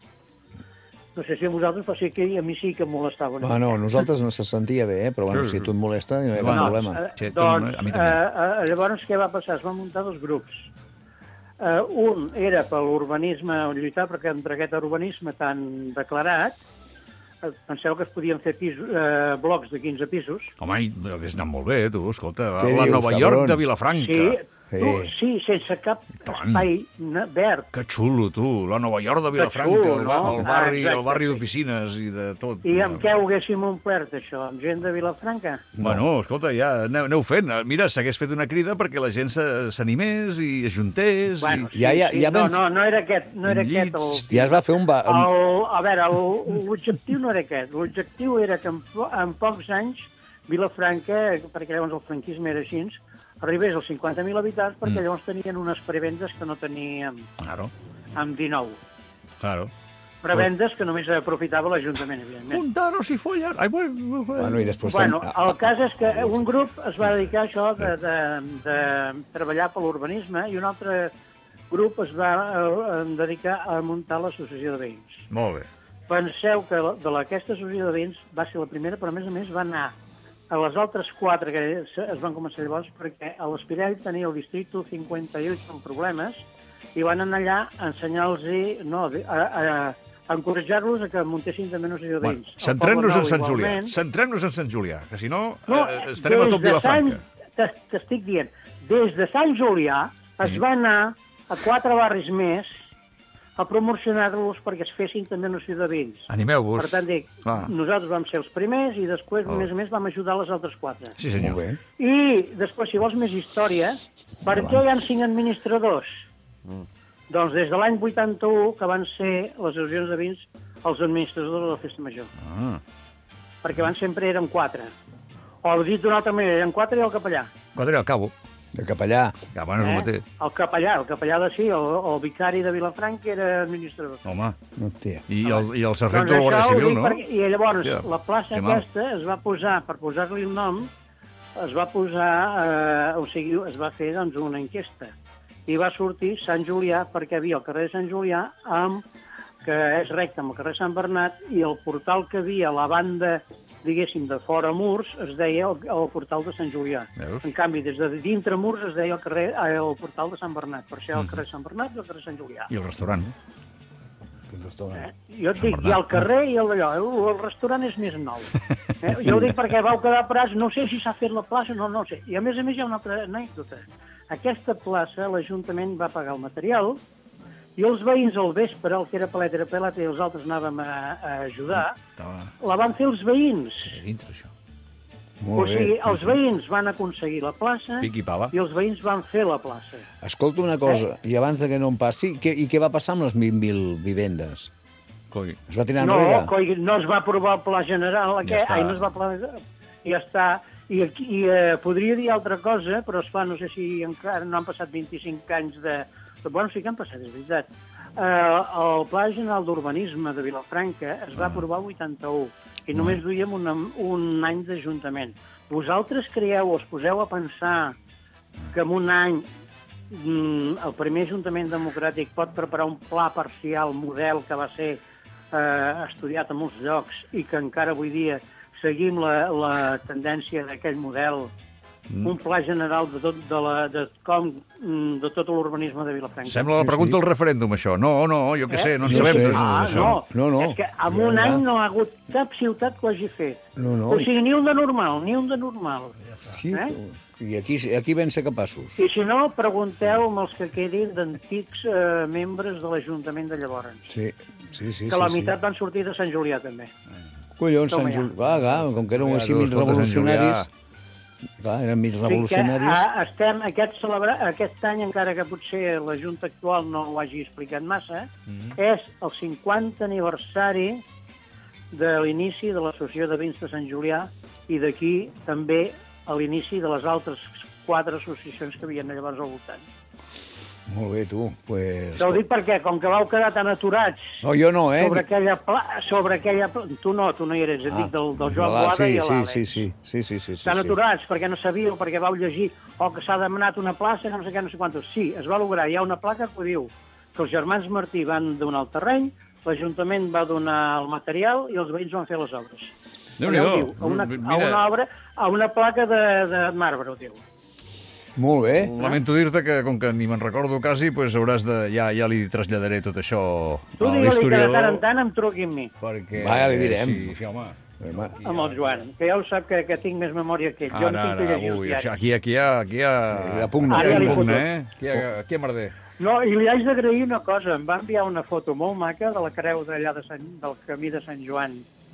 No sé si a vosaltres, però sí que a mi sí que em molestava. una Ah, no, mica. nosaltres no se sentia bé, eh? Però bueno, Sí, si sí. tu et molesta, no hi ha cap Bueno, problema. Eh, Sí, tu, doncs, a mi eh, també. eh, llavors, què va passar? Es van muntar dos grups. Eh, un era per l'urbanisme, lluitar perquè entre aquest urbanisme tan declarat, eh, penseu que es podien fer pisos, eh, blocs de quinze pisos. Home, i hauria anat molt bé, tu, escolta. Què La dius, Nova cabron? York de Vilafranca. Sí, Sí. tu, sí, sense cap Tant. espai ne- verd. Que xulo, tu. La Nova York de Vilafranca, xulo, el, ba- no? el barri, Ah, el barri exacte, d'oficines i de tot. I amb què ho haguéssim omplert, això? Amb gent de Vilafranca? Bueno, escolta, ja aneu, aneu fent. Mira, s'hagués fet una crida perquè la gent se- s'animés i ajuntés. Bueno, i... sí, Ja, ja, sí, ja no, vam- no, no era aquest, no era aquest el... Llits. Ja es va fer un... Ba... El, a veure, el- l'objectiu no era aquest. L'objectiu era que en, po- en pocs anys Vilafranca, perquè llavors el franquisme era així, arribés als cinquanta mil habitants perquè Mm. llavors tenien unes prebendes que no teníem Claro, amb dinou. claro. Prebendes que només aprofitava l'Ajuntament, evidentment. Puntaros i follar. Ai, bueno, Bueno, i després... Bueno, tam- el cas és que un grup es va dedicar a això de, de, de treballar per l'urbanisme i un altre grup es va eh, dedicar a muntar l'associació de veïns. Molt bé. Penseu que la- de la- aquesta associació de veïns va ser la primera, però a més a més va anar a les altres quatre que se- es van començar llavors, perquè a l'Espirall tenia el districte cinquanta-vuit amb problemes i van anar allà a ensenyar-los, no, a, a, a encoratjar-los a que muntessin també una associació de Bueno, veïns. centrem-nos en El Sant Poble Nou, Julià. igualment. Centrem-nos en Sant Julià, que si no, No, eh, estarem a tot des de Vilafranca. Sant- t'es- T'estic dient, des de Sant Julià es Sí. va anar a quatre barris més a promocionar-los perquè es fessin també una associació de veïns. Animeu-vos. Per tant, dic, Clar. nosaltres vam ser els primers i després, Oh. a més a més, vam ajudar les altres quatre. Sí, senyor. Molt bé. I després, si vols més història, per què hi ha cinc administradors? Doncs des de l'any vuitanta-u, que van ser les associacions de veïns els administradors de la Festa Major. Ah. Perquè abans sempre eren quatre. O dit d'una altra manera, eren quatre i el capellà. Quatre al cabo. De capellà. Que bueno, és el mateix. El capellà, el capellà de sí, el, el vicari de Vilafranca era administrador. Home, No, tia. i el, i el sargento de la Doncs Guàrdia això ho Civil, dic no? perquè- I llavors, Hòstia, la plaça que mal. aquesta es va posar, per posar-li el nom, es va posar, eh, o sigui, es va fer doncs, una enquesta. I va sortir Sant Julià, perquè hi havia el carrer de Sant Julià, amb, que és recte amb el carrer Sant Bernat, i el portal que havia a la banda diguéssim, de fora murs, es deia el, el portal de Sant Julià. Veus? En canvi, des de dintre murs es deia el, carrer, el portal de Sant Bernat. Per això el carrer Sant Bernat i el carrer Sant Julià. I el restaurant. El restaurant. Eh? Jo et dic, hi ha el carrer i el d'allò. El, el restaurant és més nou. Eh? Jo ho dic perquè vau quedar parats, no sé si s'ha fet la plaça, no, no ho sé. I a més a més hi ha una altra anècdota. Aquesta plaça, l'Ajuntament va pagar el material i els veïns al vespre, el que era palet era pelat i els altres anàvem a, a ajudar, la van fer els veïns. A dintre, això. Molt O sigui, bé. els veïns van aconseguir la plaça Pic i pala. i els veïns van fer la plaça. Escolta una cosa, i abans de que no em passi, què, i què va passar amb les vint mil vivendes? Coi. Es va tirar No, enrere? coi, no es va aprovar el pla general, Ja aquest, està. ai, no es va pla... I ja està. I, aquí, i eh, podria dir altra cosa, però esclar, no sé si encara no han passat vint-i-cinc anys de... Bueno, sí que han passat, és veritat. Eh, el Pla General d'Urbanisme de Vilafranca es va aprovar el vuitanta-u i només duíem un, un any d'Ajuntament. Vosaltres creieu o us poseu a pensar que en un any mm, el primer Ajuntament democràtic pot preparar un pla parcial, model que va ser eh, estudiat a molts llocs i que encara avui dia seguim la, la tendència d'aquell model, mm. un pla general de tot, de la, de com, de tot l'urbanisme de Vilafranca. Sembla la pregunta del referèndum, això. No, no, jo què sé, no en No sabem sé. res Ah, d'això. no. No, no. És que en un Ja. any no ha hagut cap ciutat que ho hagi fet. No, no. O sigui, ni un de normal, ni un de normal. Sí, Eh? i aquí, aquí vam ser capaços. I si no, pregunteu amb els que quedin d'antics eh, membres de l'Ajuntament de llavors. Sí, sí, sí. Que la sí, meitat sí. van sortir de Sant Julià, també. Collons, Toma Sant ja. Juli... Va, clar, com que eren Ja, així tu, mig escolta, Sant revolucionaris... Clar, eren mig O sigui que, revolucionaris... a, estem, aquest, celebra, aquest any, encara que potser la Junta actual no ho hagi explicat massa, Mhm. és el cinquanta aniversari de l'inici de l'Associació de Veïns de Sant Julià i d'aquí també a l'inici de les altres quatre associacions que hi havia llavors al voltant. Molt bé, tu. Pues... Això ho dic perquè, com que vau quedar tan aturats No, jo no, eh? sobre aquella... Pla, sobre aquella pla... Tu no, tu no hi eres, et dic del, del Joan Hola, Boada sí, i sí, l'Àlex. sí, sí, sí, sí, sí, sí, Tan sí. aturats perquè no sabíeu, perquè vau llegir o que s'ha demanat una plaça, no sé què, no sé quantos. Sí, es va lograr. Hi ha una placa que ho diu que els germans Martí van donar el terreny, l'Ajuntament va donar el material i els veïns van fer les obres. Déu-n'hi-do. Allà ho diu, a una, a Mira. una obra, a una placa de, de marbre, ho diu. Molt bé. Lamento dir-te que, com que ni me'n recordo quasi, pues hauràs de... Ja, ja li traslladaré tot això Tu a digue-li que de l'historiador. tant en tant em truqui amb mi, Perquè... Va, ja li direm. Sí, sí, home. Home, amb el Joan, que ja ho sap que, que tinc més memòria que ell. Jo Ara, no tinc ara, que llegir els ui, diaris. aquí, aquí hi ha... Aquí hi ha... La pugna, Ara ja li pugna, foto. eh? Aquí hi ha, aquí hi ha merder. No, i li haig d'agrair una cosa. Em va enviar una foto molt maca de la creu d'allà de Sant, del camí de Sant Joan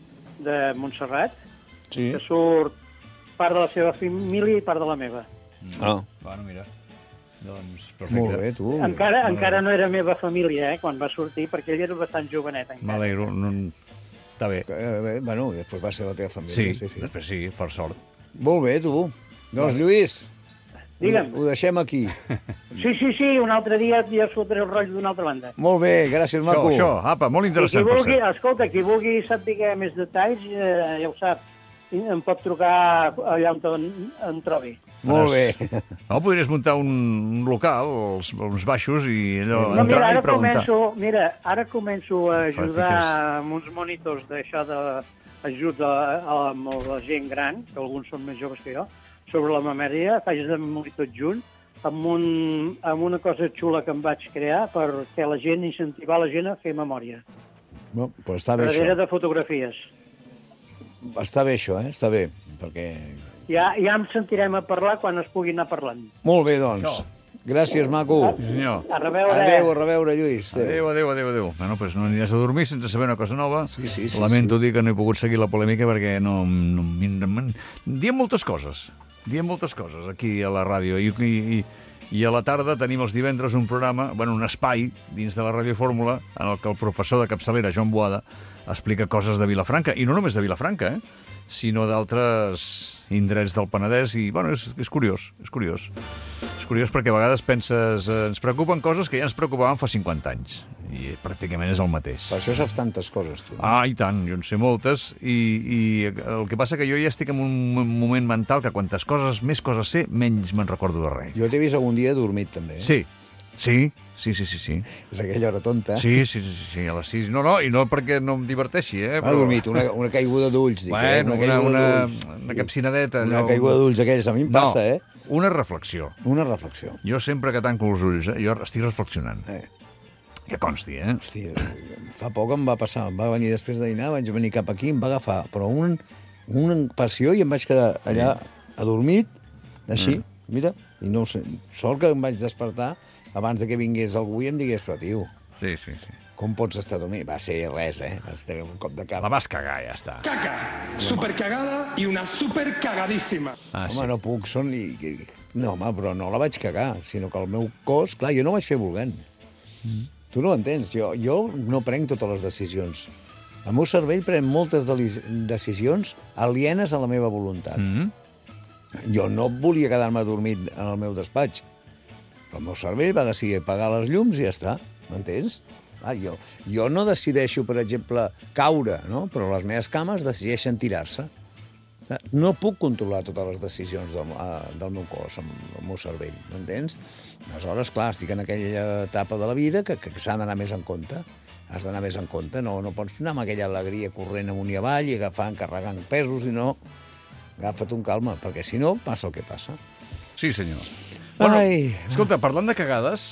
de Montserrat, sí. que surt part de la seva família i part de la meva. Ah, Bueno, mira. Doncs, perfecte. molt bé, tu. Encara, encara no era meva família, eh, quan va sortir, perquè ell era bastant jovenet encara. M'alegro. No... Està bé. Eh, bé, bueno, després va ser la teva família. Sí, sí, sí. després sí, per sort. Molt bé, tu. Doncs, Lluís, Digue'm. ho deixem aquí. Sí, sí, sí, un altre dia ja us fotré el rotllo d'una altra banda. Molt bé, gràcies, Això, maco. això, apa, molt I qui interessant, per vulgui, cert. escolta, qui vulgui saber més detalls, eh, ja ho sap, em pot trucar allà on em trobi. Molt bé. No, podries muntar un, un local, els, uns baixos, i allò, No, entrar mira, ara i preguntar. començo, mira, ara començo a ajudar Fiques. amb uns monitors d'això d'ajut a, a, amb la gent gran, que alguns són més joves que jo, sobre la memoria, faig de monitor adjunt, amb, un, amb una cosa xula que em vaig crear perquè la gent, incentivar la gent a fer memòria. No, però està bé Darrere això. de fotografies. Està bé això, eh? Està bé, perquè... Ja, ja em sentirem a parlar quan es pugui anar parlant. Molt bé, doncs. Això. Gràcies, maco. Sí, senyor. A reveure. Adéu, a reveure, Lluís. Adéu, adéu, adéu, adéu. Bueno, pues no aniràs a dormir sense saber una cosa nova. Sí, sí, sí, Lamento dir que no he pogut seguir la polèmica perquè no... no, no diem moltes coses. Diem moltes coses aquí a la ràdio. I, i, I a la tarda tenim els divendres un programa, bueno, un espai dins de la Ràdio Fórmula en el que el professor de capçalera, Joan Boada, explica coses de Vilafranca. I no només de Vilafranca, eh? sinó d'altres indrets del Penedès. I, bueno, és, és curiós, és curiós. És curiós perquè a vegades penses... Eh, ens preocupen coses que ja ens preocupaven fa cinquanta anys. I pràcticament és el mateix. Per això saps tantes coses, tu. Ah, i tant, jo en sé moltes, i, i el que passa que jo ja estic en un moment mental que quantes coses, més coses sé, menys me'n recordo de res. Jo t'he vist algun dia dormit, també. Eh? Sí, sí, Sí, sí, sí, sí. És aquella hora tonta. Sí, sí, sí, sí, a les sis. No, no, i no perquè no em diverteixi, eh? Però... Ha dormit, una, una caiguda d'ulls, dic, bueno, eh? Una, una, una, una capcinadeta. Una allò... caiguda d'ulls aquells, a mi em no, passa, eh? Una reflexió. Una reflexió. Jo sempre que tanco els ulls, eh, jo estic reflexionant. Eh. Que consti, eh? Hosti, fa poc em va passar, em va venir després de dinar, vaig venir cap aquí, em va agafar, però un, una passió i em vaig quedar allà adormit, així, mm. mira, i no ho sé, sort que em vaig despertar abans de que vingués algú i em digués, però tio, sí, sí, sí. com pots estar dormint? Va ser res, eh? Va ser un cop de cap. La vas cagar, ja està. Caca, supercagada i una supercagadíssima. Ah, home, sí. no puc, són... I... No, home, però no la vaig cagar, sinó que el meu cos... Clar, jo no ho vaig fer volent. Mm. Tu no ho entens, jo, jo no prenc totes les decisions. El meu cervell pren moltes de decisions alienes a la meva voluntat. Mm. Jo no volia quedar-me dormit en el meu despatx, però el meu cervell va decidir apagar les llums i ja està, m'entens? Ah, jo, jo no decideixo, per exemple, caure, no? Però les meves cames decideixen tirar-se. No puc controlar totes les decisions del, del meu cos, amb el meu cervell, m'entens? Aleshores, clar, estic en aquella etapa de la vida que, que s'ha d'anar més en compte. Has d'anar més en compte, no, no pots anar amb aquella alegria corrent amunt i avall i agafant, carregant pesos, i no... Agafa't un calma, perquè si no, passa el que passa. Sí, senyor. Bueno, Ai. escolta, parlant de cagades,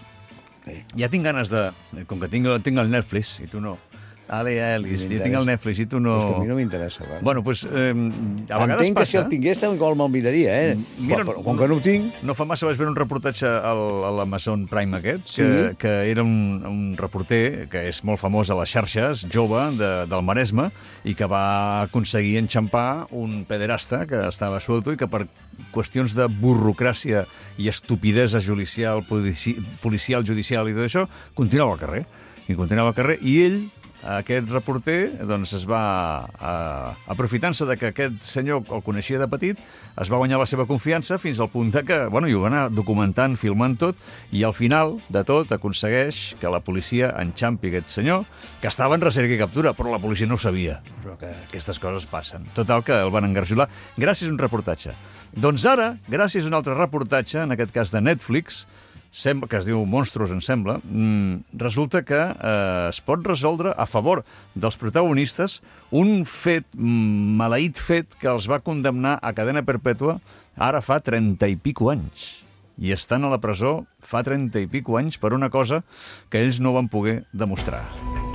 ja tinc ganes de... Com que tinc, tinc el Netflix, i tu no... Ale, Elis, jo tinc el Netflix i tu no... És que a mi no m'interessa. Va. Bueno, doncs, eh, a vegades Entenc passa... que si el tingués, igual me'l miraria, eh? Mira, però, com que no ho tinc... No fa massa vaig veure un reportatge al, a l'Amazon Prime aquest, Sí. que, que era un, un reporter que és molt famós a les xarxes, jove, de, del Maresme, i que va aconseguir enxampar un pederasta que estava suelto i que per qüestions de burocràcia i estupidesa judicial, polici, policial, judicial i tot això, continuava al carrer. I continuava al carrer, i ell... Aquest reporter doncs, es va, eh, aprofitant-se de que aquest senyor el coneixia de petit, es va guanyar la seva confiança fins al punt de que, bueno, i ho va anar documentant, filmant tot, i al final de tot aconsegueix que la policia enxampi aquest senyor, que estava en recerca i captura, però la policia no ho sabia. Però que aquestes coses passen. Total, que el van engarjolar gràcies a un reportatge. Doncs ara, gràcies a un altre reportatge, en aquest cas de Netflix, Sembla, que es diu Monstruos, em sembla, mmm, resulta que eh, es pot resoldre a favor dels protagonistes un fet, mm, maleït fet, que els va condemnar a cadena perpètua ara fa trenta i pico anys. I estan a la presó fa trenta i pico anys per una cosa que ells no van poder demostrar.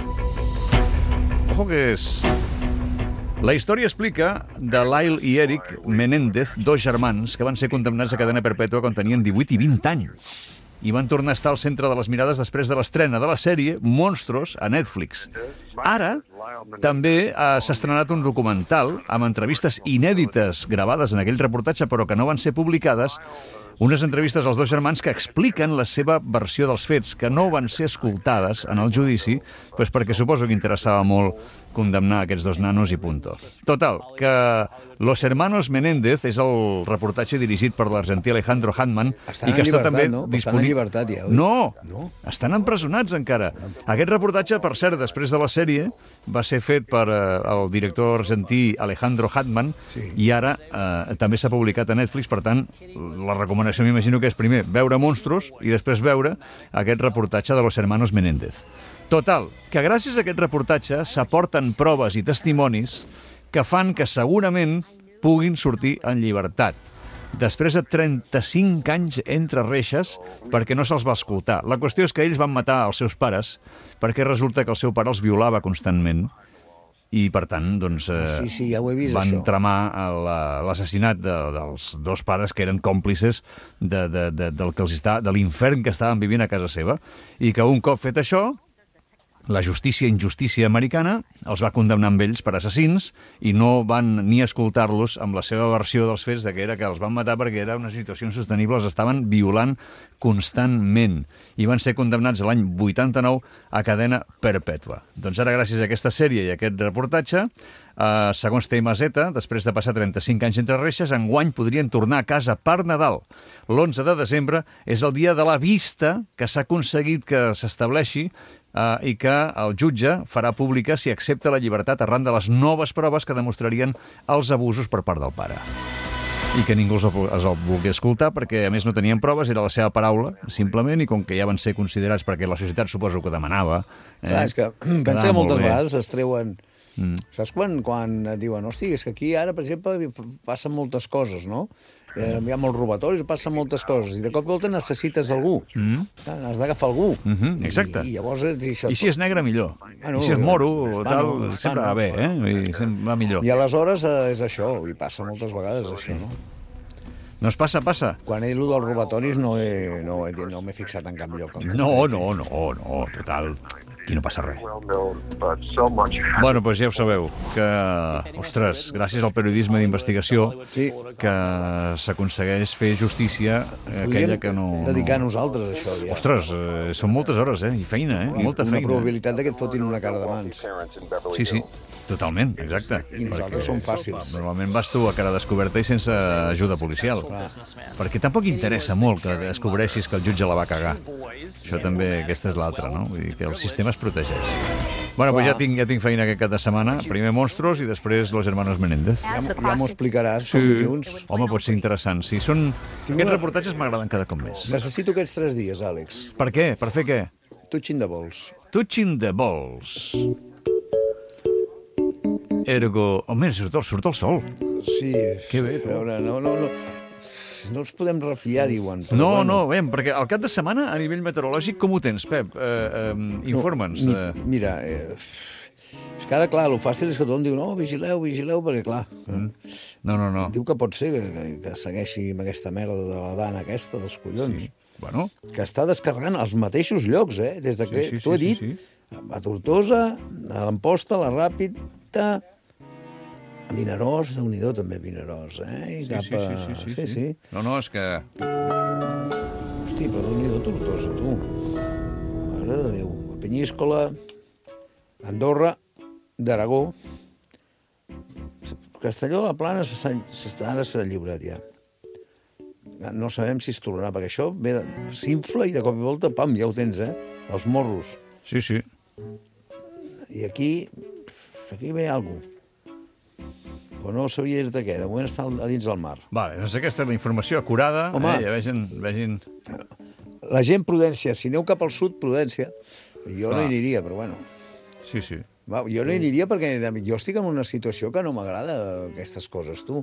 Ojo que és... La història explica de Lyle i Eric Menéndez, dos germans que van ser condemnats a cadena perpètua quan tenien divuit i vint anys. I van tornar a estar al centre de les mirades després de l'estrena de la sèrie Monstruos a Netflix. Ara també eh, s'ha estrenat un documental amb entrevistes inèdites gravades en aquell reportatge però que no van ser publicades, unes entrevistes als dos germans que expliquen la seva versió dels fets, que no van ser escoltades en el judici, doncs perquè suposo que interessava molt condemnar aquests dos nanos i punto. Total, que Los Hermanos Menéndez és el reportatge dirigit per l'argentí Alejandro Hatman Estan i que en està llibertat, també no? Estan en disponible... llibertat ja, oi? No, No? estan empresonats encara. Aquest reportatge, per cert, després de la sèrie, va ser fet per eh, el director argentí Alejandro Hatman, Sí. i ara eh, també s'ha publicat a Netflix, per tant, la recomanació m'imagino que és primer veure Monstruos i després veure aquest reportatge de Los Hermanos Menéndez. Total, que gràcies a aquest reportatge s'aporten proves i testimonis que fan que segurament puguin sortir en llibertat. Després de trenta-cinc anys entre reixes perquè no se'ls va escoltar. La qüestió és que ells van matar els seus pares perquè resulta que el seu pare els violava constantment i, per tant, doncs, eh, Sí, sí, ja ho he vist, van això. tramar la- l'assassinat de, dels dos pares que eren còmplices de, de, de, del que els està, de l'infern que estaven vivint a casa seva, i que un cop fet això, la justícia injustícia americana els va condemnar amb ells per assassins i no van ni escoltar-los amb la seva versió dels fets de que era que els van matar perquè era una situació insostenible, els estaven violant constantment i van ser condemnats l'any vuitanta-nou a cadena perpètua. Doncs ara, gràcies a aquesta sèrie i a aquest reportatge, eh, segons T M Z, després de passar trenta-cinc anys entre reixes, enguany podrien tornar a casa per Nadal. L'onze de desembre és el dia de la vista que s'ha aconseguit que s'estableixi Uh, i que el jutge farà pública si accepta la llibertat arran de les noves proves que demostrarien els abusos per part del pare. i que ningú els el, els el volgués escoltar perquè, a més, no tenien proves, era la seva paraula, simplement, i com que ja van ser considerats perquè la societat suposo que demanava... Eh, Clar, és que pensa que moltes vegades es treuen... Mm. Saps quan, quan et diuen, hosti, és que aquí ara, per exemple, passen moltes coses, no? Eh, hi ha molts robatoris, passen moltes coses, i de cop i volta necessites algú. Mm. Has d'agafar algú. Mm -hmm, exacte. I, i llavors... I, això... I si és negre, millor. Bueno, I si és moro o tal, sempre va bé, eh? I sempre va millor. I aleshores eh, és això, i passa moltes vegades això, no? No es passa, passa. Quan he dit dels robatoris no m'he no, no fixat en cap lloc. No, no, no, no, total. Aquí no passa res. Bueno, doncs ja ho sabeu, que, ostres, gràcies al periodisme d'investigació, sí. que s'aconsegueix fer justícia aquella que no... dedicar a nosaltres, això, ja. Ostres, eh, són moltes hores, eh? I feina, eh? I molta una feina. Una probabilitat que et fotin una cara de mans. Sí, sí, totalment, exacte. I nosaltres som fàcils. Normalment vas tu a cara descoberta i sense ajuda policial. Clar. Perquè tampoc interessa molt que descobreixis que el jutge la va cagar. Això també, aquesta és l'altra, no? Vull dir que el sistema es protegeix. Bueno, pues ja tinc, ja tinc feina aquest cap de setmana. Primer Monstruos i després Los Hermanos Menéndez. Ja, ja m'ho explicaràs. Sí. Home, pot ser interessant. Sí, són... Aquests una... reportatges m'agraden cada cop més. Necessito aquests tres dies, Àlex. Per què? Per fer què? Touching the balls. Touching the balls. Ergo... Home, surt el, surt el sol. Sí. Que bé. A veure, no, no, no... No ens podem refiar, diuen. No, bueno. no, bé, perquè al cap de setmana, a nivell meteorològic, com ho tens, Pep? Eh, eh, Informa'ns. No, de... Mira, eh, és que ara, clar, el fàcil és que tothom diu no, vigileu, vigileu, perquè, clar... Mm. No, no, no. Diu que pot ser que, que, que segueixi amb aquesta merda de la dana aquesta, dels collons. Sí. Bueno. Que està descarregant als mateixos llocs, eh? Des de que, sí, sí, t'ho he sí, dit, sí, sí. a Tortosa, a l'Amposta, a la Ràpita... A Vinaròs, Déu-n'hi-do també Vinaròs, eh? I sí, cap sí, a... sí, sí, sí, sí, sí. No, no, és que... Hosti, però Déu-n'hi-do Tortosa, tu. Mare de Déu. A Penyíscola, Andorra, d'Aragó. Castelló de la Plana ara s'ha lliurat ja. No sabem si es tornarà, perquè això ve s'infla i de cop i volta, pam, ja ho tens, eh? Els morros. Sí, sí. I aquí... Aquí ve alguna cosa. Però no sabia dir-te què, de moment està a dins del mar. Vale, doncs aquesta és la informació acurada. Home, eh, ja vegin, vegin... La gent, prudència. Si aneu cap al sud, prudència. Jo Clar. no hi aniria, però bueno. Sí, sí. Va, jo no hi aniria perquè jo estic en una situació que no m'agrada aquestes coses, tu.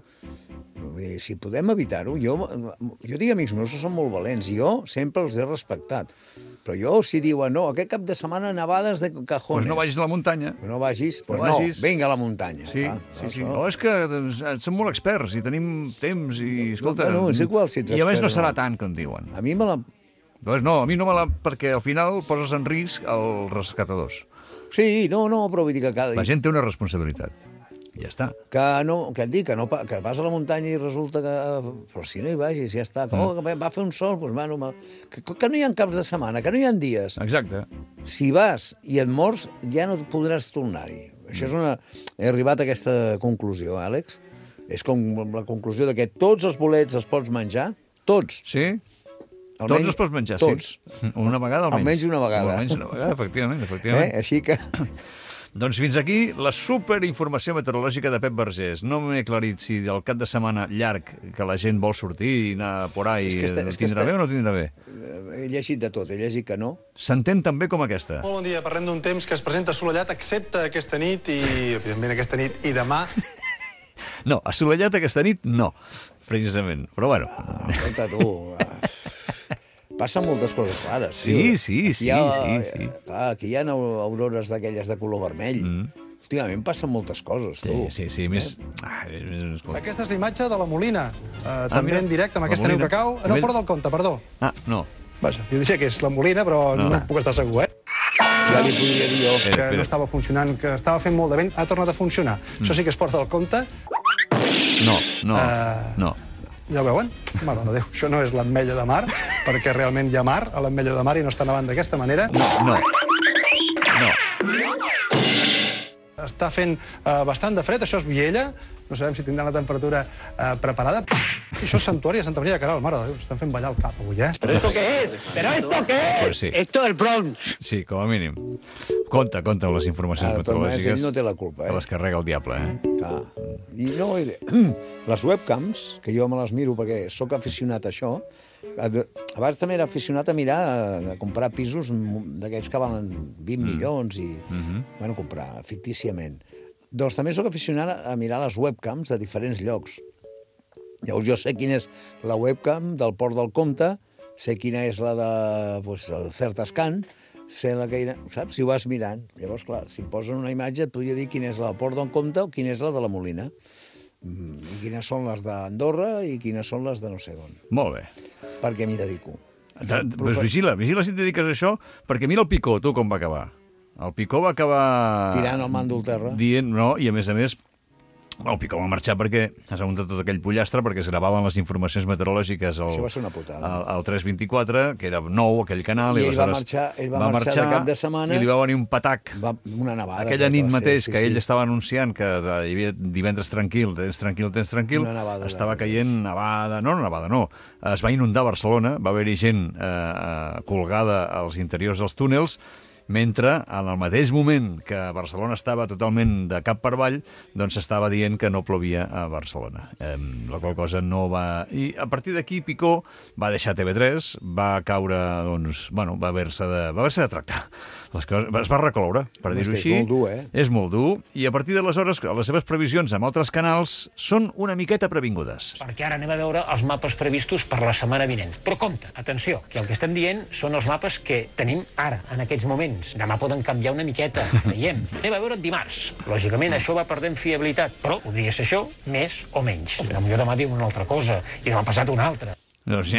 Si podem evitar-ho, jo, jo dic amics meus que són molt valents, jo sempre els he respectat. Però jo, si diuen, no, aquest cap de setmana nevades de cajones... Doncs no vagis a la muntanya. No vagis, però no, vagis. no, vinga a la muntanya. Sí, va, sí, sí. No, és que doncs, som molt experts i tenim temps i, escolta... No, no, és igual si ets I a més expert, no serà no. tant, com diuen. A mi me la... Doncs no, a mi no me la... perquè al final poses en risc els rescatadors. Sí, no, no, però vull dir que cada... La gent té una responsabilitat. Ja està. Que no, que et dic, que, no, que vas a la muntanya i resulta que... Però si no hi vagis, ja està. Que, oh, va fer un sol, doncs, bueno, que, que no hi ha caps de setmana, que no hi ha dies. Exacte. Si vas i et mors, ja no podràs tornar-hi. Això és una... He arribat a aquesta conclusió, Àlex. És com la conclusió de que tots els bolets els pots menjar, tots. Sí? Almenys, tots els pots menjar, tots. Sí. Una vegada almenys. Almenys una vegada. Almenys una vegada, efectivament, efectivament. Eh? Així que... Doncs fins aquí la superinformació meteorològica de Pep Vergés. No m'he aclarit si del cap de setmana llarg que la gent vol sortir i anar por ahí tindrà està... bé o no tindrà bé? He llegit de tot, he llegit que no. S'entén també com aquesta. Molt bon dia, parlem d'un temps que es presenta assolellat, excepte aquesta nit i, evidentment, aquesta nit i demà. No, assolellat aquesta nit no, precisament. Però bueno... Ah, escolta, tu... Passen moltes coses rares. Sí, sí, sí, ha, sí, sí. Clar, aquí hi ha aurores d'aquelles de color vermell. Mm. Últimament passen moltes coses, sí, tu. Sí, sí, més... Ah, més... Aquesta és l'imatge de la Molina, uh, ah, també mira, en directe, amb aquesta neu que cau. No, Port del Comte, perdó. Ah, no. Vaja, jo diria que és la Molina, però no, no puc estar segur, eh? Ja li podria dir jo. Que espera, espera. No estava funcionant, que estava fent molt de vent, ha tornat a funcionar. Mm. Això sí que és Port del Comte. No, no, uh... no. Ja ho veuen? Mare de Déu, això no és l'Ametlla de Mar, perquè realment hi ha mar a l'Ametlla de Mar i no està nevant d'aquesta manera. No, no. No. Està fent uh, bastant de fred, això és Viella, no sabem si tindran la temperatura uh, preparada. I això és Santuari de Santa Maria de Caral, mare de Déu, estan fent ballar el cap avui, eh? ¿Pero esto qué es? ¿Pero esto qué es? Pues sí. Esto es el Bronx. Sí, com a mínim. Compte, compte amb les informacions De totes maneres, meteorològiques. ell no té la culpa, eh? Que les carrega el diable, eh? Clar. I no, les webcams, que jo me les miro perquè sóc aficionat a això, abans també era aficionat a mirar, a comprar pisos d'aquells que valen vint mm. milions i, Mm-hmm. bueno, comprar fictíciament. Doncs també sóc aficionat a mirar les webcams de diferents llocs. Llavors jo sé quina és la webcam del Port del Comte, sé quina és la de pues, el Certascan, sé la que era, saps? Si ho vas mirant. Llavors, clar, si em posen una imatge et podria dir quina és la del Port del Comte o quina és la de la Molina. I quines són les d'Andorra i quines són les de no sé on. Molt bé. Perquè m'hi dedico. De, pues vigila, vigila si et dediques a això, perquè mira el Picó, tu, com va acabar. El Picó va acabar... Tirant el màndol terra. Dient, no, i a més a més, el Picó va marxar perquè s'ha muntat tot aquell pollastre, perquè es gravaven les informacions meteorològiques al, Això va ser una putada. al, al tres vint-i-quatre, que era nou, aquell canal. I I ell va marxar, ell va, va marxar, marxar de cap de setmana. I li va venir un patac. Va, una nevada. Aquella nit mateix ser, sí, que sí. ell estava anunciant que hi havia divendres tranquil, temps tranquil, temps tranquil, estava caient nevada, no, no nevada, no. Es va inundar Barcelona, va haver-hi gent eh, colgada als interiors dels túnels, mentre en el mateix moment que Barcelona estava totalment de cap per avall, doncs s'estava dient que no plovia a Barcelona. Eh, la qual cosa no va... I a partir d'aquí Picó va deixar T V tres, va caure, doncs, bueno, va haver-se de, va haver-se de tractar. Les coses, es va recloure, per dir-ho així. És molt dur, eh? És molt dur, i a partir d'aleshores les seves previsions amb altres canals són una miqueta previngudes. Perquè ara anem a veure els mapes previstos per la setmana vinent. Però compte, atenció, que el que estem dient són els mapes que tenim ara, en aquests moments. Demà poden canviar una miqueta, veiem. Anem a veure dimarts. Lògicament, això va perdent fiabilitat, però podria ser això, més o menys. Potser demà diu una altra cosa, i demà passat una altra. No, sí,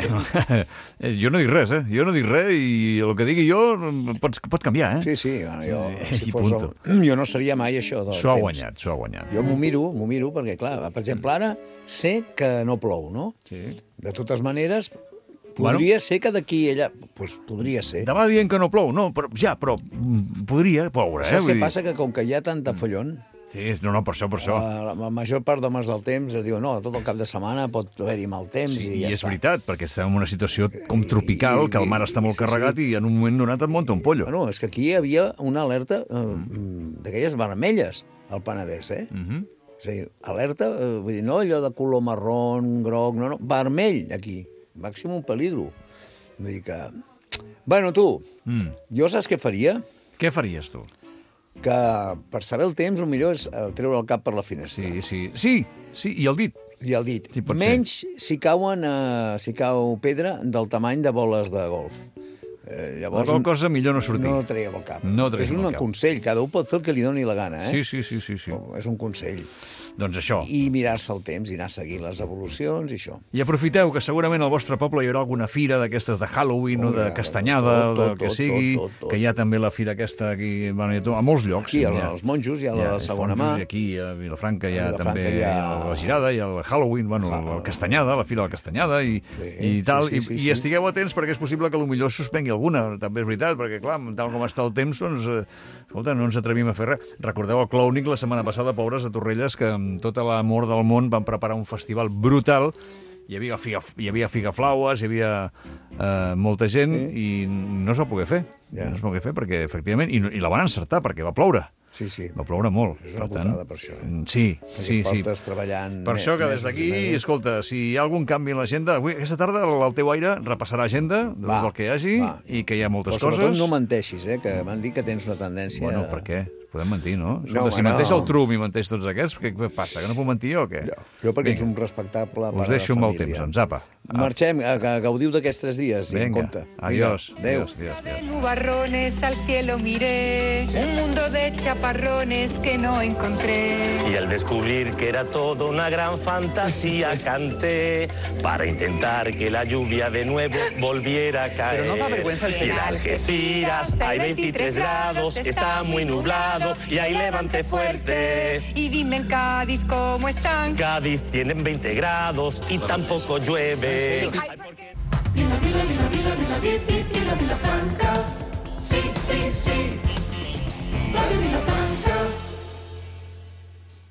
jo no dic res, eh? Jo no dic res i el que digui jo pot, pot canviar, eh? Sí, sí, bueno, jo, si I fos el, jo no seria mai això del S'ho ha temps. guanyat, s'ho ha guanyat. Jo m'ho miro, m'ho miro, perquè, clar, per exemple, ara sé que no plou, no? Sí. De totes maneres, podria bueno, ser que d'aquí ella... Pues podria ser. Demà dient que no plou, no, però ja, però podria ploure, eh? Saps què passa? Que com que hi ha tanta follon... Sí, no, no, per això, per això. La, la major part d'homes del temps es diu no, tot el cap de setmana pot haver-hi mal temps sí, i ja i és està. veritat, perquè estem en una situació com tropical, I, que el mar està molt sí, carregat sí. i en un moment donat et munta un pollo. Bueno, és que aquí hi havia una alerta eh, mm. d'aquelles vermelles al Penedès, eh? Mm-hmm. És a dir, alerta, eh, vull dir, no allò de color marrón, groc, no, no, vermell aquí, màxim un peligro. Vull dir que... Bueno, tu, mm. jo saps què faria? Què faries, tu? Que per saber el temps, el millor és treure el cap per la finestra. Sí, sí, sí, sí, i el dit. I el dit. Sí, menys si cauen, eh, si cau pedra del tamany de boles de golf. Eh, llavors, la qual cosa millor no sortir. No traieu el cap. No és un consell, cada un pot fer el que li doni la gana, eh? Sí, sí, sí, sí, sí. Oh, és un consell. Doncs això. I mirar-se el temps i anar seguint les evolucions i això. I aprofiteu que segurament al vostre poble hi haurà alguna fira d'aquestes de Halloween oh, o de castanyada tot, tot, o del que tot, sigui, tot, tot, tot. Que hi ha també la fira aquesta aquí, bueno, a molts llocs. Aquí, ha, als monjos, hi ha la segona mà. I aquí a Vilafranca hi ha Vilafranca també hi ha... la girada, hi ha el Halloween, bueno, la castanyada, la fira de la castanyada i, sí, i tal. Sí, sí, sí, I, sí. I estigueu atents perquè és possible que potser suspengui alguna, també és veritat, perquè clar, tal com està el temps, doncs... Escolta, no ens atrevim a fer res. Recordeu el Clownic la setmana passada, pobres, a Torrelles, que amb tota l'amor del món van preparar un festival brutal. Hi havia, figa, hi havia figaflaues, hi havia eh, molta gent sí. i no es va poder fer. Ja. No es va poder fer perquè, efectivament, i, i la van encertar perquè va ploure. Sí, sí. Va ploure molt. És una per putada, tant, per això. Eh? Sí, sí, sí. treballant... Per això que des d'aquí, escolta, si hi ha algun canvi en l'agenda... Avui, aquesta tarda, el teu aire repassarà agenda de tot el que hi hagi va. I que hi ha moltes Però, coses. Però sobretot no menteixis, eh? Que m'han dit que tens una tendència... Bueno, per què? Podem mentir, no? Escolta, no si no. menteix el Trum i menteix tots aquests, què passa? Que no puc mentir jo o què? No, jo perquè Vinga. Ets un respectable pare de família. Us deixo amb el temps, doncs, apa. Marxem, a, a gaudiu d'aquests tres dies. Vinga, en compte. adiós. Adéu. Adiós, adiós, adiós. Nubarrones al cielo miré, un mundo de chaparrones que no encontré. Y al descubrir que era todo una gran fantasía, canté para intentar que la lluvia de nuevo volviera a caer. Pero no da vergüenza el Y en Algeciras hay veintitrés grados, está muy nublado y hay levante fuerte. Y dime en Cádiz cómo están. Cádiz tienen veinte grados y tampoco llueve. Vila, vila, vila, vila, vila, vila, vila, Vilafranca. Sí, sí, sí. Radio Vilafranca.